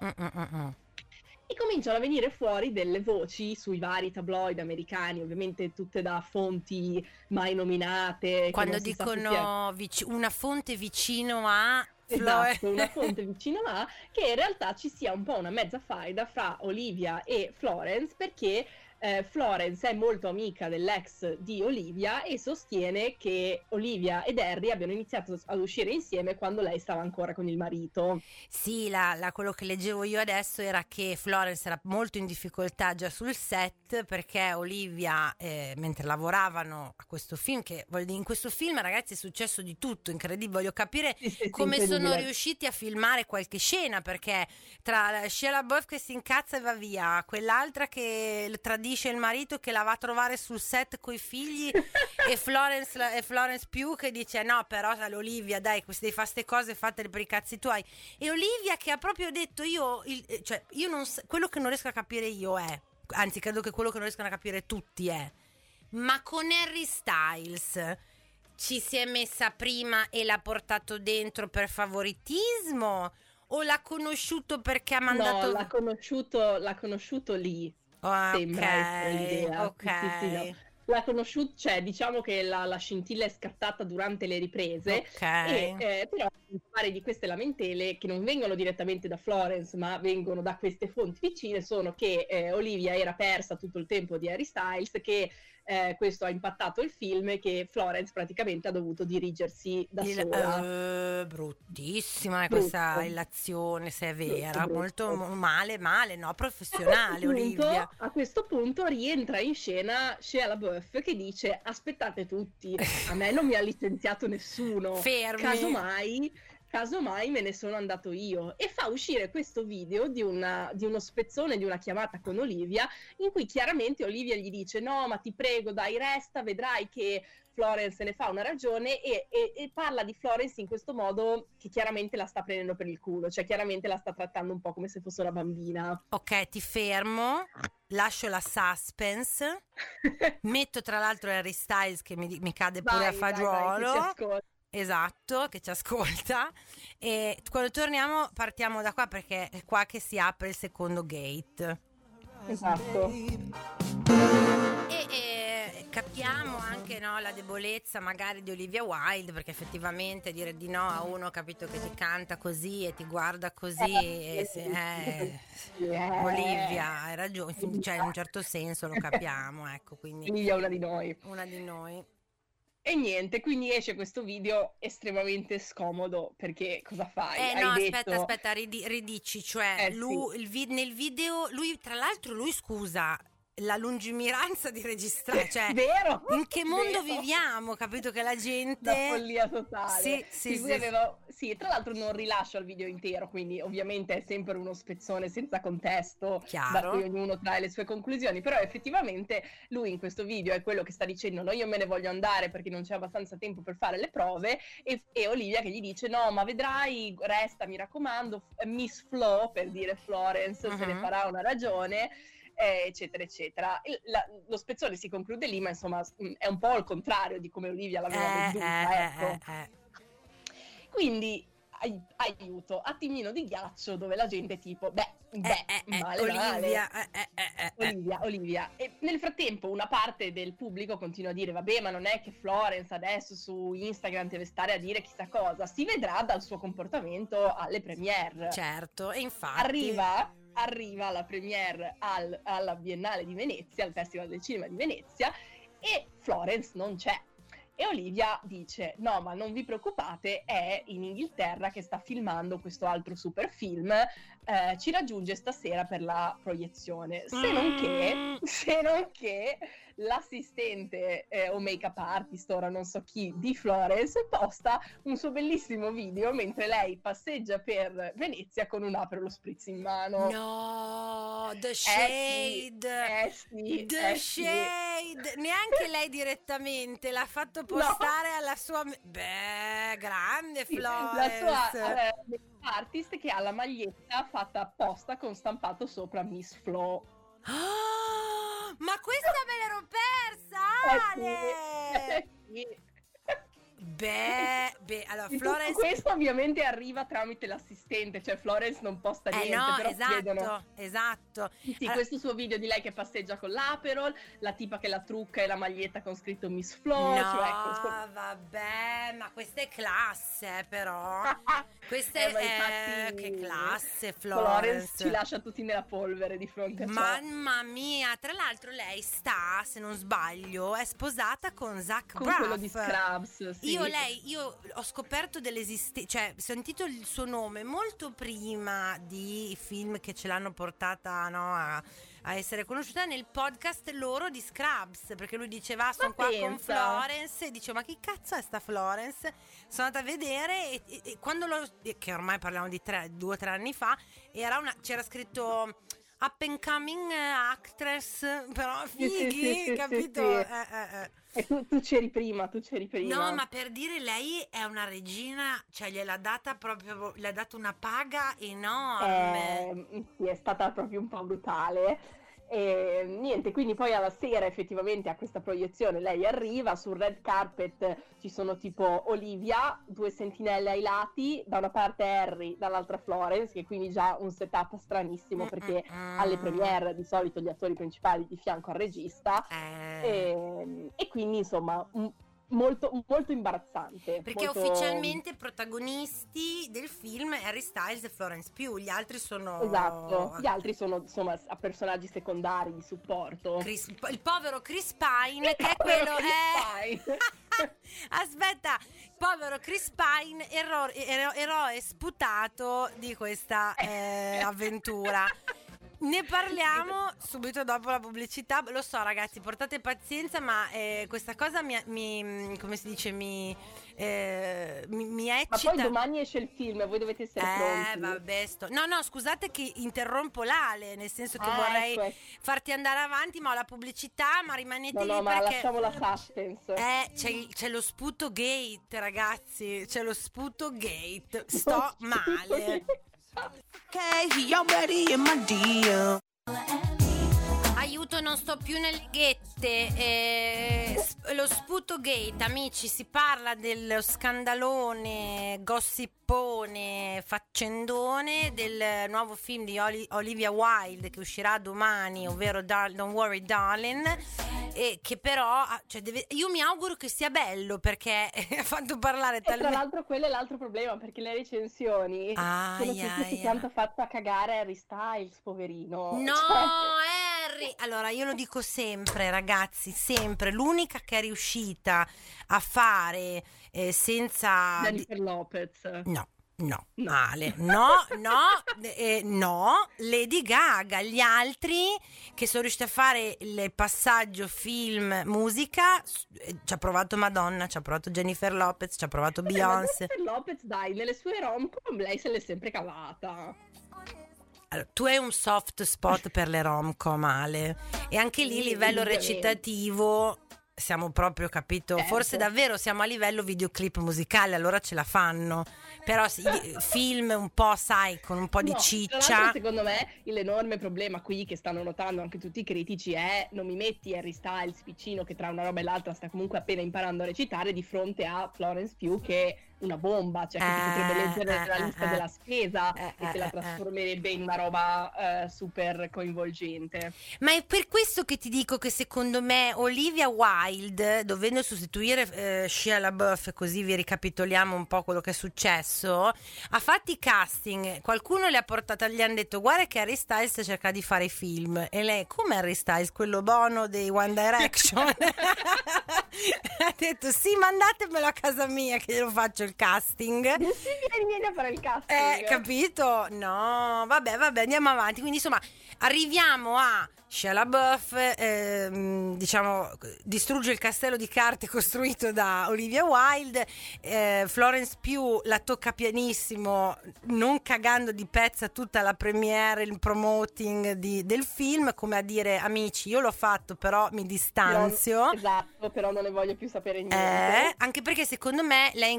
E cominciano a venire fuori delle voci sui vari tabloid americani, ovviamente tutte da fonti mai nominate. Quando dicono una fonte vicino a... Esatto, una fonte vicino a, che in realtà ci sia un po' una mezza faida fra Olivia e Florence, perché Florence è molto amica dell'ex di Olivia e sostiene che Olivia ed Harry abbiano iniziato ad uscire insieme quando lei stava ancora con il marito. Sì, quello che leggevo io adesso era che Florence era molto in difficoltà già sul set perché Olivia, mentre lavoravano a questo film, che voglio dire, in questo film ragazzi è successo di tutto, incredibile, voglio capire come sono riusciti a filmare qualche scena, perché tra Shia LaBeouf che si incazza e va via, quell'altra che tradisce il marito che la va a trovare sul set coi figli e Florence Pugh che dice no però l'Olivia dai devi fare ste cose fatte per i cazzi tuoi, e Olivia che ha proprio detto io non quello che non riesco a capire io è, anzi credo che quello che non riescono a capire tutti è, ma con Harry Styles ci si è messa prima e l'ha portato dentro per favoritismo o l'ha conosciuto perché ha mandato... No, l'ha conosciuto lì. Sembra essere l'idea. Ok. Sì, no. L'ha conosciuto, cioè diciamo che la scintilla è scattata durante le riprese, e, però pare di queste lamentele che non vengono direttamente da Florence ma vengono da queste fonti vicine sono che Olivia era persa tutto il tempo di Harry Styles, che questo ha impattato il film e che Florence praticamente ha dovuto dirigersi da sola. Bruttissima questa relazione, se è vera, molto male, no, professionale. Olivia A questo punto rientra in scena Shia LaBeouf che dice aspettate tutti, a me non mi ha licenziato nessuno, fermi, casomai me ne sono andato io, e fa uscire questo video di uno spezzone di una chiamata con Olivia in cui chiaramente Olivia gli dice no ma ti prego dai resta, vedrai che Florence ne fa una ragione, e parla di Florence in questo modo che chiaramente la sta prendendo per il culo, cioè chiaramente la sta trattando un po' come se fosse una bambina. Ok, ti fermo, lascio la suspense, metto tra l'altro Harry Styles che mi cade pure a fagiolo. Vai, esatto, che ci ascolta, e quando torniamo partiamo da qua perché è qua che si apre il secondo gate. Esatto. E capiamo anche la debolezza magari di Olivia Wilde, perché effettivamente dire di no a uno, capito, che ti canta così e ti guarda così Olivia hai ragione, cioè in un certo senso lo capiamo, ecco, quindi Olivia è una di noi. E niente, quindi esce questo video estremamente scomodo, perché cosa fai? Aspetta, ridici, cioè nel video, lui tra l'altro, scusa, la lungimiranza di registrare, cioè vero, in che mondo viviamo, capito, che la gente... La follia totale. Sì, tra l'altro non rilascio il video intero, quindi ovviamente è sempre uno spezzone senza contesto, chiaro, da cui ognuno trae le sue conclusioni, però effettivamente lui in questo video è quello che sta dicendo no, io me ne voglio andare perché non c'è abbastanza tempo per fare le prove, e Olivia che gli dice no ma vedrai, resta, mi raccomando, Miss Flo, per dire Florence, se ne farà una ragione, eccetera eccetera. Lo spezzone si conclude lì, ma insomma è un po' il contrario di come Olivia l'aveva venduta, ecco. Quindi aiuto, attimino di ghiaccio dove la gente tipo Olivia. E nel frattempo una parte del pubblico continua a dire vabbè ma non è che Florence adesso su Instagram deve stare a dire chissà cosa, si vedrà dal suo comportamento alle premiere. Certo, e infatti arriva alla premiere alla Biennale di Venezia, al Festival del Cinema di Venezia, e Florence non c'è. E Olivia dice no ma non vi preoccupate, è in Inghilterra che sta filmando questo altro super film, ci raggiunge stasera per la proiezione, se non che l'assistente o make-up artist, ora non so chi, di Florence posta un suo bellissimo video mentre lei passeggia per Venezia con un Aperol Spritz in mano. No, the shade, the shade. Neanche lei direttamente l'ha fatto postare alla sua... Beh, grande Florence. La sua artist che ha la maglietta fatta apposta con stampato sopra Miss Flo. Ma questa me l'ero persa, Ale! Sì. Allora In Florence... tutto questo ovviamente arriva tramite l'assistente, cioè Florence non posta niente, no, però esatto, vedono. esatto. Sì, questo suo video di lei che passeggia con l'Aperol, la tipa che la trucca e la maglietta con scritto Miss Flo, No, cioè, ecco, vabbè, ma questa è classe, però. Questa ma è... infatti Che classe, Florence Florence. ci lascia tutti nella polvere di fronte a ciò. Mamma mia, tra l'altro lei sta, se non sbaglio, è sposata con Zach Con Braff. quello di Scrubs, sì. Io ho scoperto dell'esistenza, cioè ho sentito il suo nome molto prima di film che ce l'hanno portata, no, a essere conosciuta nel podcast loro di Scrubs, perché lui diceva sono qua con Florence, e dicevo ma chi cazzo è sta Florence? Sono andata a vedere e quando che ormai parliamo di 2 o 3 anni fa, c'era scritto up and coming actress, però fighi, sì, capito? Sì. E tu c'eri prima. No, ma per dire, lei è una regina, cioè gliel'ha data proprio, le ha dato una paga enorme. Sì, è stata proprio un po' brutale. E niente, quindi poi alla sera effettivamente a questa proiezione lei arriva, sul red carpet ci sono tipo Olivia, 2 sentinelle ai lati, da una parte Harry, dall'altra Florence, che quindi già un setup stranissimo perché alle premiere di solito gli attori principali di fianco al regista e quindi insomma molto, molto imbarazzante. Perché ufficialmente protagonisti del film Harry Styles e Florence Pugh, gli altri sono... Esatto, gli altri sono insomma personaggi secondari di supporto. Il povero Chris Pine, che è quello... Aspetta, povero Chris Pine, eroe sputato di questa avventura. Ne parliamo subito dopo la pubblicità. Lo so ragazzi, portate pazienza, ma questa cosa come si dice, mi eccita. Ma poi domani esce il film, voi dovete essere pronti. Vabbè, no, scusate che interrompo l'Ale, nel senso che vorrei farti andare avanti, ma ho la pubblicità, ma rimanete lì ma perché... lasciamo la suspense. C'è lo sputo gate, ragazzi, c'è lo sputo gate. Sto male. Okay, y'all ready in my DM. Aiuto, non sto più nelle ghette. Lo sputo gate, amici, si parla dello scandalone, gossipone, faccendone del nuovo film di Olivia Wilde che uscirà domani, ovvero Don't Worry Darling, e che però io mi auguro che sia bello perché ha fatto parlare talmente. Tra l'altro quello è l'altro problema, perché le recensioni sono tutte quanto fatta cagare Harry Styles, poverino. No, Harry, allora io lo dico sempre ragazzi, sempre, l'unica che è riuscita a fare senza Jennifer Lopez. No, Ale, no, Lady Gaga. Gli altri che sono riusciti a fare il passaggio film musica, ci ha provato Madonna, ci ha provato Jennifer Lopez, ci ha provato Beyoncé. Jennifer Lopez, dai, nelle sue rom-com lei se l'è sempre cavata. Allora, tu hai un soft spot per le rom-com, Ale, e anche lì livello recitativo siamo proprio, capito, forse davvero siamo a livello videoclip musicale, allora ce la fanno, però film un po', sai, con un po' di ciccia. Secondo me l'enorme problema qui che stanno notando anche tutti i critici è: non mi metti Harry Styles piccino che tra una roba e l'altra sta comunque appena imparando a recitare di fronte a Florence Pugh che è una bomba, cioè che si potrebbe leggere nella lista della spesa e che la trasformerebbe in una roba super coinvolgente. Ma è per questo che ti dico che secondo me Olivia Wilde, dovendo sostituire Shia LaBeouf, così vi ricapitoliamo un po' quello che è successo, ha fatto i casting, qualcuno le ha portato, gli hanno detto guarda che Harry Styles cerca di fare film, e lei, come Harry Styles, quello buono dei One Direction? Ha detto sì, mandatemelo a casa mia che glielo faccio il casting. Sì, vieni a fare il casting. Capito? No, vabbè, andiamo avanti. Quindi insomma arriviamo a Shia LaBeouf, diciamo, distrugge il castello di carte costruito da Olivia Wilde, Florence Pugh la tocca pianissimo, non cagando di pezza tutta la premiere, il promoting del film, come a dire amici io l'ho fatto però mi distanzio. Esatto, però non ne voglio più sapere niente. Anche perché secondo me lei in questo modo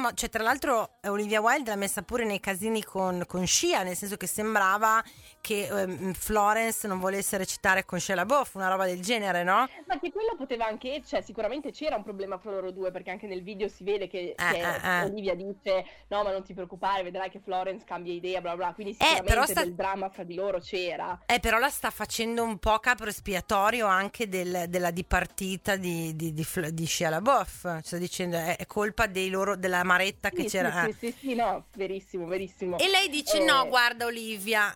cioè tra l'altro Olivia Wilde l'ha messa pure nei casini con Shia, nel senso che sembrava che Florence non volesse recitare con Shia LaBeouf, una roba del genere, no? Ma che quello poteva anche, cioè sicuramente c'era un problema fra loro due, perché anche nel video si vede che Olivia dice no, ma non ti preoccupare, vedrai che Florence cambia idea, bla bla, quindi sicuramente del dramma fra di loro c'era. Però la sta facendo un po' capro espiatorio anche della dipartita di Shia LaBeouf, cioè dicendo è colpa della maretta che c'era. Sì, no, verissimo. E lei dice no, guarda Olivia,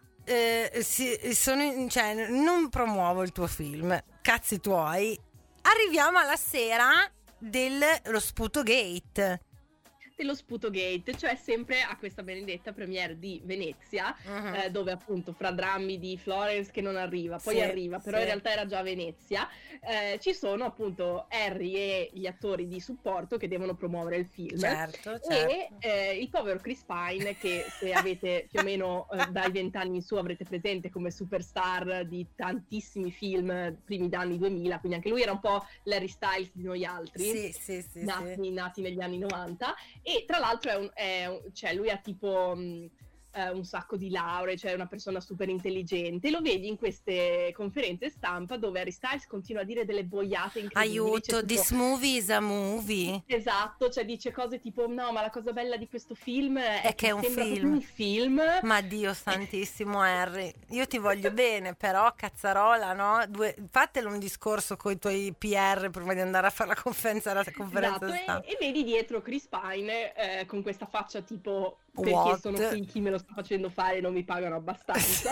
cioè, non promuovo il tuo film, cazzi tuoi. Arriviamo alla sera dello Sputogate. Dello Sputogate, cioè sempre a questa benedetta premiere di Venezia, dove appunto fra drammi di Florence che non arriva, poi arriva, però in realtà era già a Venezia, ci sono appunto Harry e gli attori di supporto che devono promuovere il film. Certo. E il povero Chris Pine, che se avete più o meno dai 20 anni in su avrete presente come superstar di tantissimi film primi d'anni 2000, quindi anche lui era un po' Larry Styles di noi altri, nati negli anni 90. E tra l'altro cioè lui ha tipo un sacco di lauree, cioè è una persona super intelligente. Lo vedi in queste conferenze stampa dove Harry Styles continua a dire delle boiate incredibili. Aiuto, tipo, this movie is a movie. Esatto, cioè dice cose tipo no, ma la cosa bella di questo film è che è un film. Ma Dio santissimo Harry, io ti voglio bene, però cazzarola, no? Fatelo un discorso con i tuoi PR prima di andare a fare la conferenza esatto, stampa. E vedi dietro Chris Pine con questa faccia tipo perché What? sono qui, chi me lo sta facendo fare, non mi pagano abbastanza.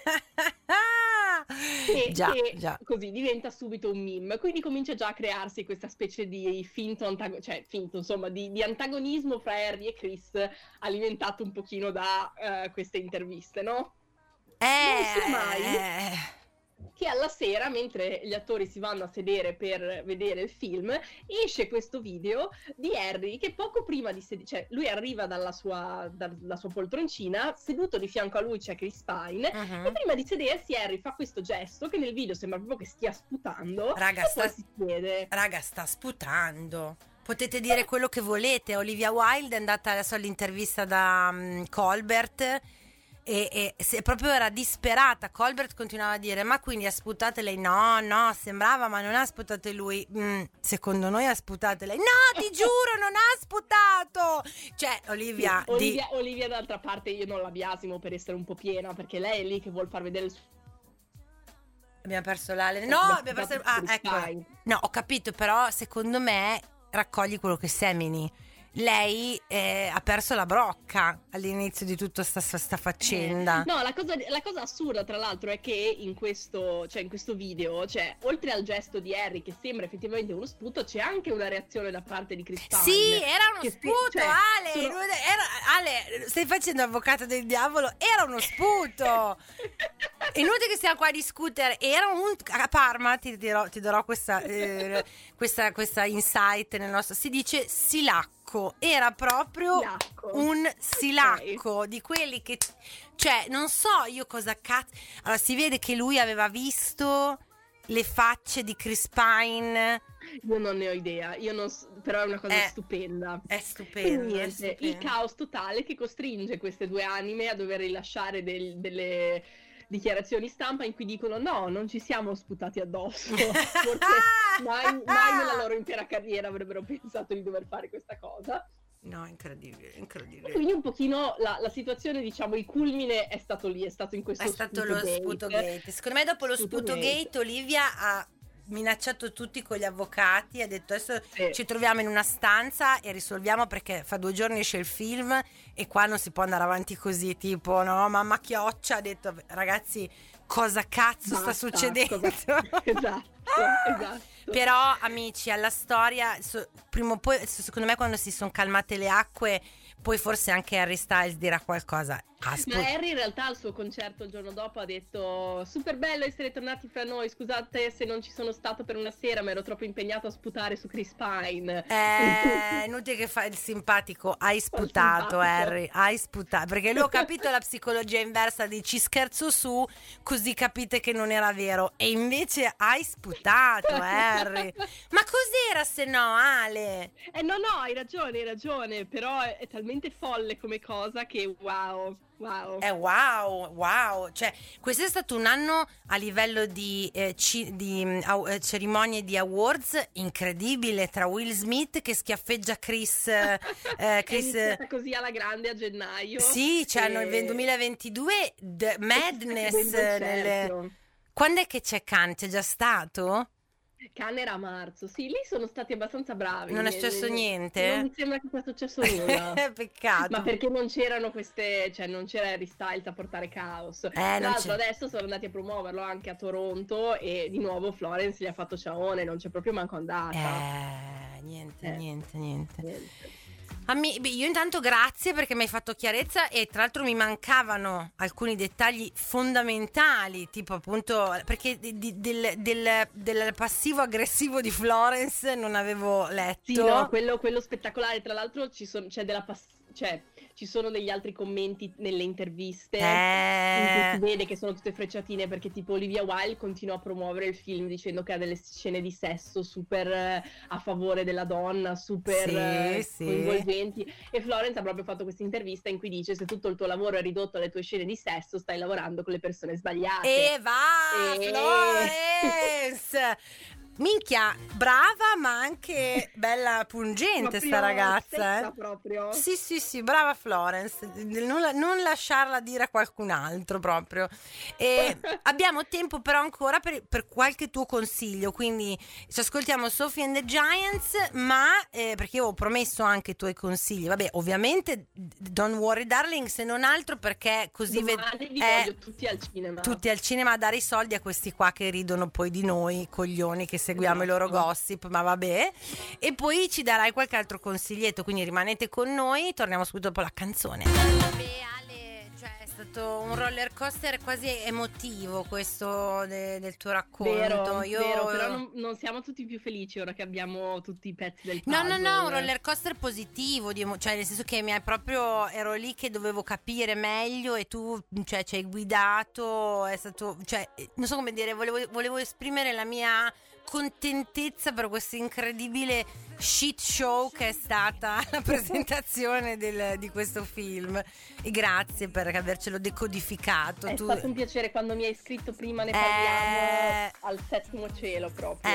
Già. Così diventa subito un meme, quindi comincia già a crearsi questa specie di finto insomma di antagonismo fra Harry e Chris, alimentato un pochino da queste interviste, no? Non sia mai che alla sera, mentre gli attori si vanno a sedere per vedere il film, esce questo video di Harry che poco prima di cioè lui arriva dalla sua poltroncina, seduto di fianco a lui c'è Chris Pine, e prima di sedersi Harry fa questo gesto che nel video sembra proprio che stia sputando. Raga, sta sputando. Potete dire quello che volete. Olivia Wilde è andata adesso all'intervista da Colbert e se proprio era disperata. Colbert continuava a dire ma quindi ha sputato lei? No, sembrava, ma non ha sputato lui. Secondo noi ha sputato lei. No, ti giuro, non ha sputato. Cioè Olivia d'altra parte io non la biasimo per essere un po' piena, perché lei è lì che vuol far vedere il abbiamo perso l'ale. No, abbiamo perso ecco. No, ho capito, però secondo me raccogli quello che semini. Lei ha perso la brocca all'inizio di tutta sta faccenda. No, la cosa assurda tra l'altro è che in questo video, cioè oltre al gesto di Harry che sembra effettivamente uno sputo, c'è anche una reazione da parte di Chris Pine. Sì, era uno sputo, Ale, stai facendo avvocato del diavolo, era uno sputo. Inutile che stiamo qua a discutere. Era a Parma ti darò questa insight nel nostro, si dice silacco. Era proprio un silacco di quelli che, cioè non so io cosa cazzo. Allora si vede che lui aveva visto le facce di Chris Pine. Io non ne ho idea, però è una cosa stupenda. È stupendo. Il caos totale che costringe queste due anime a dover rilasciare delle dichiarazioni stampa in cui dicono no, non ci siamo sputati addosso. Forse mai nella loro intera carriera avrebbero pensato di dover fare questa cosa. No, incredibile. Quindi un pochino la situazione, diciamo, il culmine è stato lì, è stato in questo lo Sputogate. Secondo me dopo lo Sputogate Olivia ha minacciato tutti con gli avvocati, ha detto adesso ci troviamo in una stanza e risolviamo, perché fra 2 giorni esce il film e qua non si può andare avanti così, tipo no, mamma chioccia, ha detto ragazzi cosa cazzo sta succedendo? Esatto. Però amici, alla storia prima o poi, secondo me, quando si sono calmate le acque, poi forse anche Harry Styles dirà qualcosa. Ma Harry in realtà al suo concerto il giorno dopo ha detto: super bello essere tornati fra noi, scusate se non ci sono stato per una sera, ma ero troppo impegnato a sputare su Chris Pine. Inutile che fa il simpatico, hai sputato Harry, hai sputato, perché lui ho capito la psicologia inversa di ci scherzo su così capite che non era vero, e invece hai sputato Harry. Ma cos'era se no, Ale? No, hai ragione, però è talmente folle come cosa che wow. Wow, cioè questo è stato un anno a livello di cerimonie di awards incredibile, tra Will Smith che schiaffeggia Chris è iniziata così alla grande a gennaio. Sì, cioè nel 2022 Madness quando è che c'è Cannes? C'è già stato? Cannes era a marzo, sì, lì sono stati abbastanza bravi. Non è successo niente? Non mi sembra che sia successo nulla. Peccato. Ma perché non c'erano cioè non c'era Harry Styles a portare caos. Tra l'altro adesso sono andati a promuoverlo anche a Toronto e di nuovo Florence gli ha fatto ciaone, non c'è proprio manco andata. Niente. Io intanto grazie perché mi hai fatto chiarezza, e tra l'altro mi mancavano alcuni dettagli fondamentali, tipo appunto perché del passivo aggressivo di Florence non avevo letto. Sì, no, quello spettacolare. Tra l'altro ci sono degli altri commenti nelle interviste in cui si vede che sono tutte frecciatine, perché tipo Olivia Wilde continua a promuovere il film dicendo che ha delle scene di sesso super a favore della donna, super coinvolgenti, e Florence ha proprio fatto questa intervista in cui dice: se tutto il tuo lavoro è ridotto alle tue scene di sesso, stai lavorando con le persone sbagliate. E va, Florence! Minchia, brava, ma anche bella pungente sta ragazza, proprio. Sì, brava Florence, non lasciarla dire a qualcun altro proprio. E abbiamo tempo però ancora per qualche tuo consiglio, quindi ci ascoltiamo Sophie and the Giants, ma perché io ho promesso anche i tuoi consigli, vabbè, ovviamente Don't Worry Darling, se non altro perché così vi voglio tutti al cinema a dare i soldi a questi qua che ridono poi di noi coglioni che seguiamo i loro gossip, ma vabbè. E poi ci darai qualche altro consiglietto, quindi rimanete con noi, torniamo subito dopo la canzone. Vabbè Ale, cioè è stato un roller coaster quasi emotivo questo del tuo racconto. Vero, però non siamo tutti più felici ora che abbiamo tutti i pezzi del puzzle. No, un roller coaster positivo, cioè nel senso che ero lì che dovevo capire meglio e tu cioè ci hai guidato, è stato, cioè non so come dire, volevo esprimere la mia contentezza per questo incredibile shit show che è stata la presentazione di questo film, e grazie per avercelo decodificato. È stato un piacere, quando mi hai scritto prima ne parliamo al settimo cielo proprio.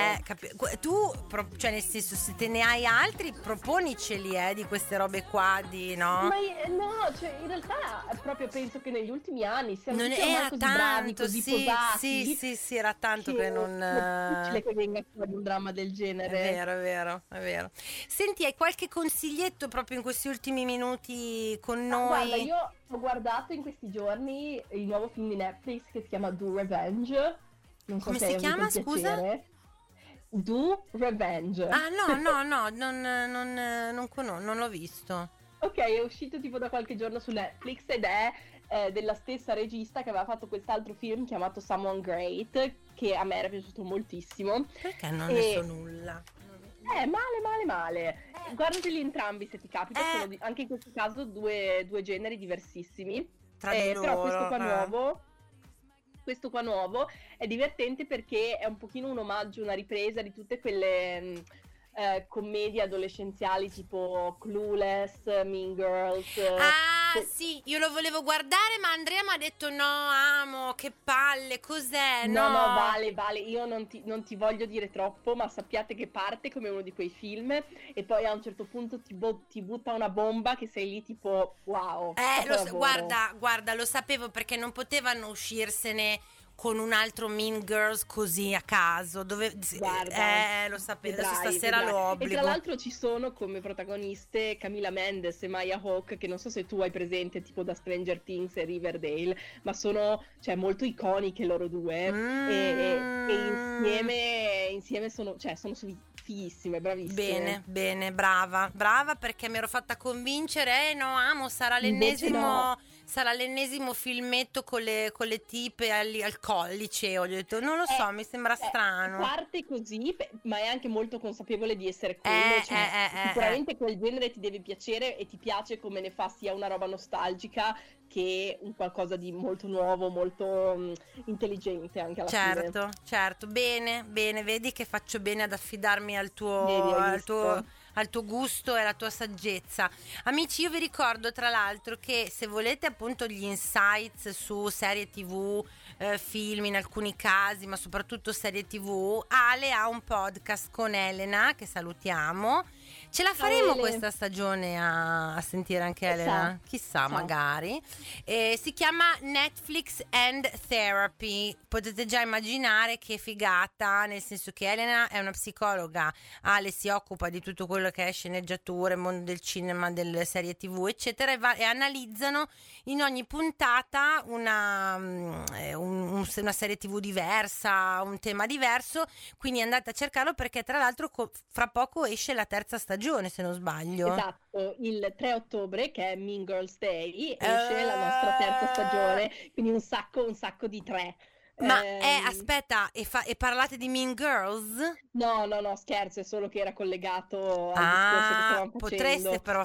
Cioè nel senso, se te ne hai altri proponiceli di queste robe qua no? No, cioè in realtà proprio penso che negli ultimi anni siamo non tutti era così tanto, bravi, così posati. Sì, era tanto che non è difficile che venga fuori un dramma del genere. È vero. Senti, hai qualche consiglietto proprio in questi ultimi minuti con noi? Guarda, io ho guardato in questi giorni il nuovo film di Netflix che si chiama Do Revenge. Non so come se si chiama, scusa? Do Revenge. No, non l'ho visto. Ok, è uscito tipo da qualche giorno su Netflix ed è della stessa regista che aveva fatto quest'altro film chiamato Someone Great, che a me era piaciuto moltissimo. Perché non ne so nulla? Male. Guardateli entrambi se ti capita, sono anche in questo caso due generi diversissimi. Tra di loro, però questo qua nuovo è divertente perché è un pochino un omaggio, una ripresa di tutte quelle commedie adolescenziali tipo Clueless, Mean Girls. Sì, io lo volevo guardare, ma Andrea mi ha detto no, amo, che palle, cos'è? No, vale, io non ti voglio dire troppo, ma sappiate che parte come uno di quei film e poi a un certo punto ti butta una bomba che sei lì tipo wow. Guarda, lo sapevo perché non potevano uscirsene con un altro Mean Girls così a caso, guarda, lo sapevo, adesso stasera lo obbligo. E tra l'altro ci sono come protagoniste Camila Mendes e Maya Hawke, che non so se tu hai presente tipo da Stranger Things e Riverdale, ma sono molto iconiche loro due e insieme sono fighissime, bravissime. Bene, brava, perché mi ero fatta convincere, no, amo, sarà Invece no. l'ennesimo filmetto con le tipe al collice. Ho detto, non lo so, mi sembra strano. Parte così, ma è anche molto consapevole di essere quello. Sicuramente quel genere ti deve piacere e ti piace come ne fa sia una roba nostalgica che un qualcosa di molto nuovo, molto intelligente anche alla fine. Certo, bene, vedi che faccio bene ad affidarmi al tuo gusto e alla tua saggezza. Amici, io vi ricordo tra l'altro che se volete appunto gli insights su serie TV, film in alcuni casi, ma soprattutto serie TV, Ale ha un podcast con Elena, che salutiamo. Ce la faremo questa stagione a sentire anche Elena? Chissà. Magari. Si chiama Netflix and Therapy. Potete già immaginare che figata, nel senso che Elena è una psicologa, Ale si occupa di tutto quello che è sceneggiature, mondo del cinema, delle serie TV, eccetera, e analizzano in ogni puntata una serie TV diversa, un tema diverso, quindi andate a cercarlo perché tra l'altro fra poco esce la terza stagione, se non sbaglio. Esatto, il 3 ottobre, che è Mean Girls Day, esce la nostra terza stagione, quindi un sacco di 3. Ma aspetta, e parlate di Mean Girls? No, scherzo, è solo che era collegato al discorso che stavamo facendo.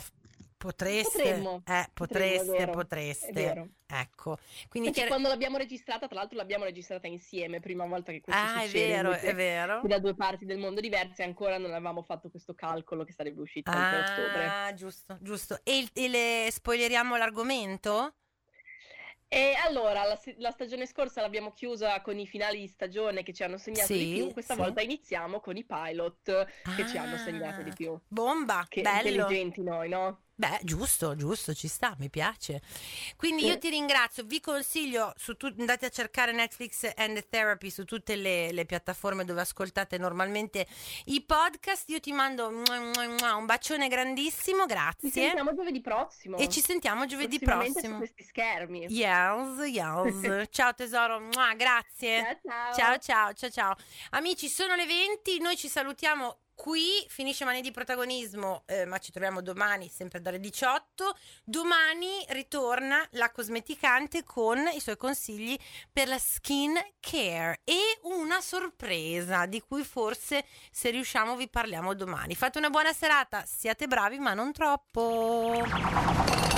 Potreste. È vero. Ecco, quindi perché quando l'abbiamo registrata, tra l'altro l'abbiamo registrata insieme, prima volta che questo succede. È vero. Da due parti del mondo diverse, ancora non avevamo fatto questo calcolo che sarebbe uscito anche a ottobre. Giusto. E le spoileriamo l'argomento? E allora, la stagione scorsa l'abbiamo chiusa con i finali di stagione che ci hanno segnato di più, questa volta iniziamo con i pilot che ci hanno segnato di più. Bomba, che bello. Intelligenti noi, no? Beh, giusto, ci sta, mi piace. Quindi io ti ringrazio, vi consiglio, andate a cercare Netflix and Therapy su tutte le piattaforme dove ascoltate normalmente i podcast. Io ti mando un bacione grandissimo, grazie. Ci sentiamo giovedì prossimo. E ci sentiamo giovedì prossimo. Su questi schermi. Yes. Ciao tesoro, grazie. Ciao. Amici, sono le 20, noi ci salutiamo. Qui finisce Mani di Protagonismo, ma ci troviamo domani sempre dalle 18. Domani ritorna la cosmeticante con i suoi consigli per la skin care e una sorpresa di cui forse, se riusciamo, vi parliamo domani. Fate una buona serata, siate bravi ma non troppo.